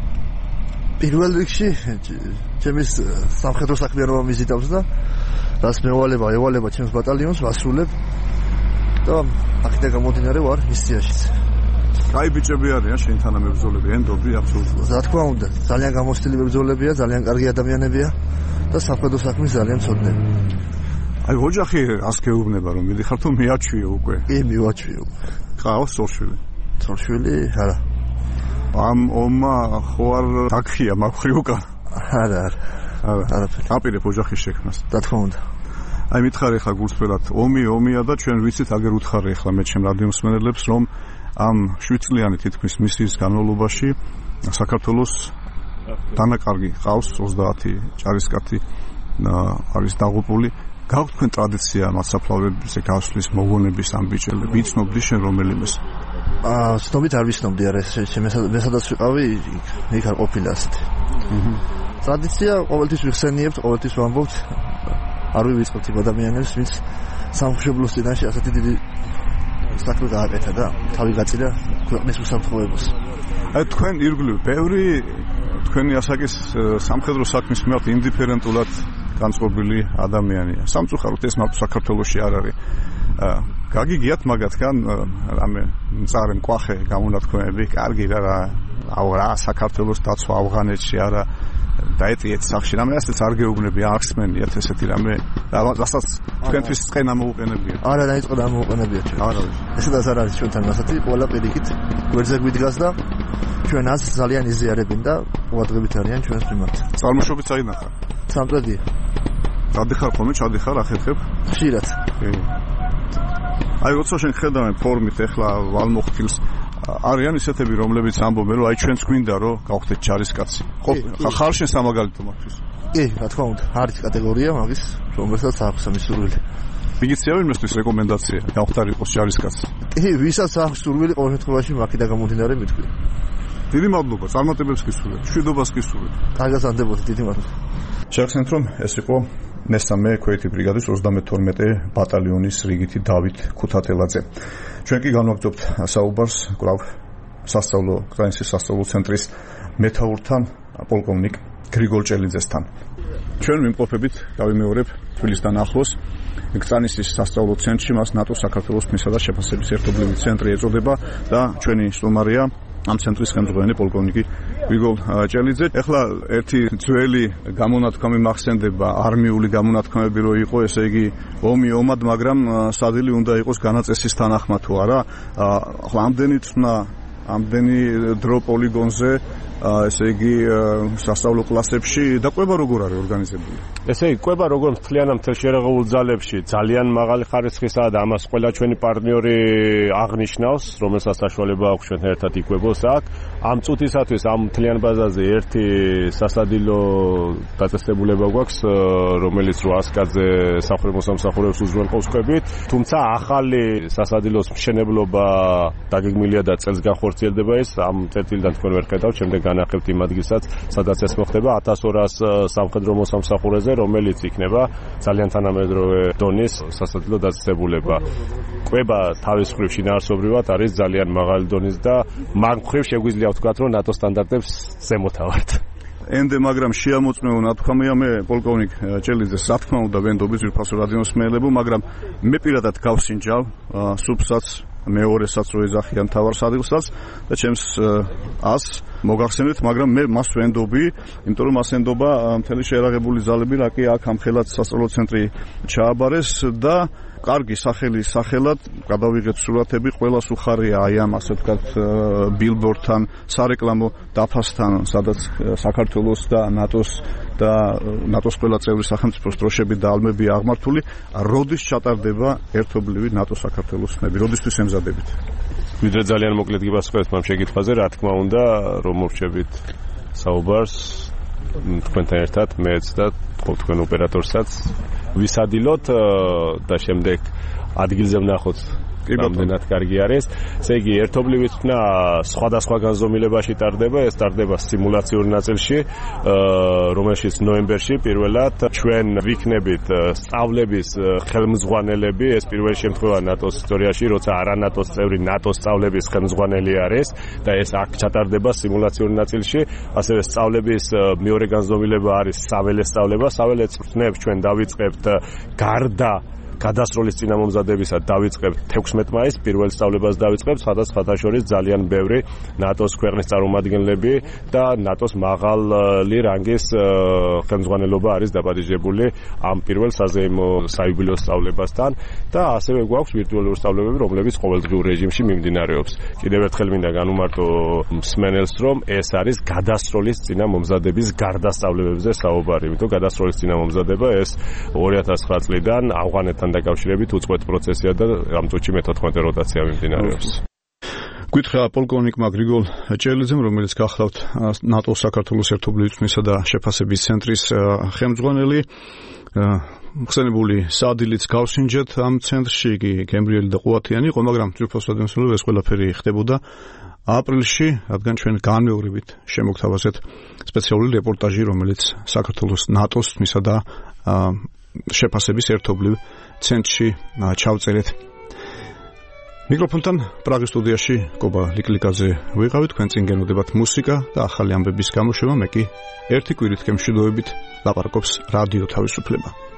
პირველ რიგში ჩემი სამხედრო საქმიანობა მიზიდავს და რას მევალება ჩემს ბატალიონს ვასრულებ და აქედან გამომდინარე ვარ მისიაშიც. კაი ბიჭები არიან შენ თანამებრძოლები, ენდობი აბსოლუტურად. რა თქმა უნდა, ძალიან გამოცდილი მებრძოლებია, ძალიან კარგი ადამიანებია და სამხედრო საქმის ძალიან მცოდნები. აი ოჯახი ას გეუბნება რომ მიდიხარ თუ მიაჩვიო უკვე? კი, მივაჩვიო. ყავს სორშვილი? სორშვილი, არა. ამ ომა ხო არ დაგხია მაგხრი უკან? არა. არაფერი. აპირებ ოჯახის შექმნას. რა თქმა უნდა. აი მითხარი ხა გულსხმელად, ომია და ჩვენ ვიცით აგერ უთხარი ახლა მე ჩემ რადიო მსმენელებს რომ ამ 7 წლიანი თითქმის მისიის განმავლობაში საქართველოს დანაკარგი ყავს 30 ჯარისკაცი არის დაღუპული. გაქვთ თქვენ ტრადიცია მასაფლავებზე გასვლის მოგონების ამ ბიჭებს? ვიცნობდი შენ რომელიმეს? ცნობით არ ვიცნობდი, არა მე სადაც ვიყავი იქ არ ყოფილა ასეთი. ტრადიცია ყოველთვის ვიხსენიებთ, ყოველთვის ვამბობთ, არ ვივიწყებთ იმ ადამიანებს, ვინც სამშობლოს წინაშე ასეთი დიდი საქმე გააკეთა და თავი გაწირა ქვეყნის უსაფრთხოებას. აი თქვენ ირგვლივ ბევრი თქვენი ასაკის სამხედრო საქმის მიმართ ინდიფერენტულად განწყობილი ადამიანია. სამწუხაროდ ეს მარტო საქართველოში არ არის. გაგიგიათ მაგათგან რამე მწარე მკვახე გამონათქვამები, კარგი რა საქართველოს დაცვა ავღანეთში არა დაეტიეთ სახში, რამე ასეც არ გეუბნები, ახსმენიათ ესეთი რამე, რასაც თქვენთვის წენა მოუყენებია. არა, დაიწყო მოუყენებია ჩვენ. არა, ესედაც არ არის ჩვენთან ასეთი, ყველა პირიქით გვერდზე გვიდგას და ჩვენ ას ძალიან იზიარებინ და ყურადღებით არიან ჩვენს მიმართ. წარმოშობით საიდან ხარ? სამტრედია. ჩადიხარ ხოლმე, ჩადიხარ ახერხებ? ხშირად. აი როცა შენ ხედავენ ფორმით ახლა ვალმოხტილს არიან ისეთები რომლებიც ამბობენ რომ აი ჩვენც გვინდა რომ გავხდეთ ჯარისკაცი. ხარ შენ სამაგალითო მათთვის? კი, რა თქმა უნდა, არის კატეგორია მაგის, რომელსაც აქვს ამის სურვილი. მიგიწია ვინმესთვის რეკომენდაცია გავხდარ იყოს ჯარისკაცი? კი, ვისაც აქვს სურვილი, ყოველ შემთხვევაში მაქედან გამომდინარე მithქვი. დიდი მადლობა, წარმატებებს გისურვებ, მშვიდობას გისურვებ. კარგად ანდებოდი, დიდი მადლობა. შევახსენებთ რომ ეს იყო მესამე ქვეითი ბრიგადის 32 ბატალიონის რიგითი დავით ქუთათელაძე. ჩვენ კი განვაგრძობთ საუბარს კვლავ სასწავლო კრწანისის სასწავლო ცენტრის მეთაურთან პოლკოვნიკ გრიგოლ ჭელიძესთან. ჩვენ მიმყოფებით გავიმეორებ თბილისთან ახლოს კრწანისის სასწავლო ცენტრში, მას ნატოს საქართველოს თმისა და შეფასების ერთობლივი ცენტრი ეწოდება და ჩვენი სტუმარია ამ ცენტრის ხელმძღვანელი პოლკოვნიკი გრიგოლ ჭელიძე. ახლა ერთი ძველი გამონათქვამი მახსენდება, არმიული გამონათქვამები რო იყო, ესე იგი ომად, მაგრამ სადილი უნდა იყოს განაწესის თანახმად თუ არა. ახლა ამდენი დრო პოლიგონზე, ესე იგი სასწავლო კლასებში და ყვება როგორ არის ორგანიზებული? ესე იგი ყვება როგორ მთლიანად მთელ შერეღებულ ძალებში ძალიან მაღალი ხარისხისაა და ამას ყველა ჩვენი პარტნიორი აღნიშნავს, რომელსაც საშუალება აქვს ჩვენ ერთად იყვებოს აქ. ამ წუთისათვის ამ მთლიან ბაზაზე ერთი სასადილო დაწესებულება გვაქვს, რომელიც 800 კაცზე სამხედრო სამსახურებს უზრუნველყოფს ყვებით, თუმცა ახალი სასადილოს მშენებლობა დაგეგმილია და წელს განხორციელდება ეს. ამ წერტილიდან თქვენ ვერ ხედავთ, შემდეგ განახებთ იმ ადგილსაც, სადაც ეს მოხდება 1200 სამხედრო მოსამსახურეზე, რომელიც იქნება ძალიან თანამედროვე დონის სასაძლო დაწესებულება. კვება თავის მხრივ შინაარსობრივად არის ძალიან მაღალი დონის და მაგ მხრივ შეგვიძლია ვთქვათ, რომ ნატო სტანდარტებს ზემოთავართ. ენდე მაგრამ შეამოწმეო ნათქვამია მე პოლკოვნიკ ჭელიძეს რა თქმა უნდა ვენდობის ძვირფასო რადიოსმეელებო, მაგრამ მე პირადად გავსინჯავ სუბსაც მეორესაც რო ეძახიან თავარს ადგილსაც და ჩემს ას მოგახსენეთ, მაგრამ მე მას ვენდობი, იმიტომ რომ მას ენდობა მთელი შეერაღებული ძალები, რა კი აქ ამხელად სასწავლო ცენტრი ჩააბარეს და კარგი სახელის სახელად გადავიღეთ სურათები, ყველას უხარია აი ამ ასე ვთქვათ ბილბორდთან, სარეკლამო დაფასთან, სადაც საქართველოს და ნატოს ყველა წევრი სახელმწიფოს დროშები და ალმები აღმართული, როდის ჩატარდება ერთობლივი ნატო-საქართველოს ხმები, როდისთვის ემზადებით? ვიდრე ძალიან მოკლედ გიპასუხებთ ამ შეკითხვაზე, რა თქმა უნდა, რომ მოვშევით საუბარს თქვენთან ერთად, მეც და თქვენ ოპერატორსაც ვისადილოთ და შემდეგ ადგილზე ვნახოთ რამდენად კარგი არის. ესე იგი, ერთობლივი თქმა სხვადასხვა განზომილებაში ტარდება, ეს ტარდება სიმულაციურ ნაწილში, რომელშიც ნოემბერში პირველად ჩვენ ვიქნებით სწავლების ხელმძღვანელები, ეს პირველი შემთხვევა ნატოს ისტორიაში, როცა არა ნატოს წევრი ნატოს სწავლების ხელმძღვანელი არის და ეს აქ ჩატარდება სიმულაციურ ნაწილში. ასევე სწავლების მეორე განზომილება არის საველე სწავლება. საველე წვრთნებს ჩვენ დავიწყებთ გარდა გადასროლის წინამომზადებისა დავიწყებთ 16 მაისს, პირველ სწავლებას დავიწყებთ, სხვადასხვა შორის ძალიან ბევრი ნატოს ქვეყნის წარმომადგენლები და ნატოს მაღალი რანგის ხელმძღვანელობა არის დაპატიჟებული ამ პირველ საზეიმო საიუბილეო სწავლებასთან და ასევე გვაქვს ვირტუალური სწავლებები, რომლებიც ყოველდღიურ რეჟიმში მიმდინარეობს. კიდევ ერთხელ მინდა განუმარტო მსმენელს, რომ ეს არის გადასროლის წინამომზადების გარდასწავლებებზე საუბარი, იმიტომ გადასროლის წინამომზადება ეს 2009 წლიდან ავღანეთთან დაკავშირებით უწყვეტ პროცესია და ამ წუთში მე-14 როტაცია მიმდინარეობს. გითხრა პოლკოვნიკმა გრიგოლ ჭელიძემ, რომელიც გახლავთ ნატოს საქართველოს ერთობლივი წვნისა და შეფასების ცენტრის ხელმძღვანელი. ხსენებული სადილიც გავსინჯეთ ამ ცენტრში, იგი გემრიელი და ყუათიანი იყო, მაგრამ ძვირფასო რადიოსმეელებო ეს ყველაფერი ხდებოდა აპრილში, რადგან ჩვენ განმეორებით შემოგთავაზეთ სპეციალური რეპორტაჟი, რომელიც საქართველოს ნატოს წვნისა და შეფასების ერთობლივ ცენტრში ჩავწერეთ. მიკროფონთან პრაღის სტუდიაში კობა ლიკლიკაძე ვიყავით, თქვენ წინ გენოდებათ მუსიკა და ახალი ამბების გამოშვება, მე კი ერთი კვირით გემშვიდობებით ლაპარაკობს რადიო თავისუფლება.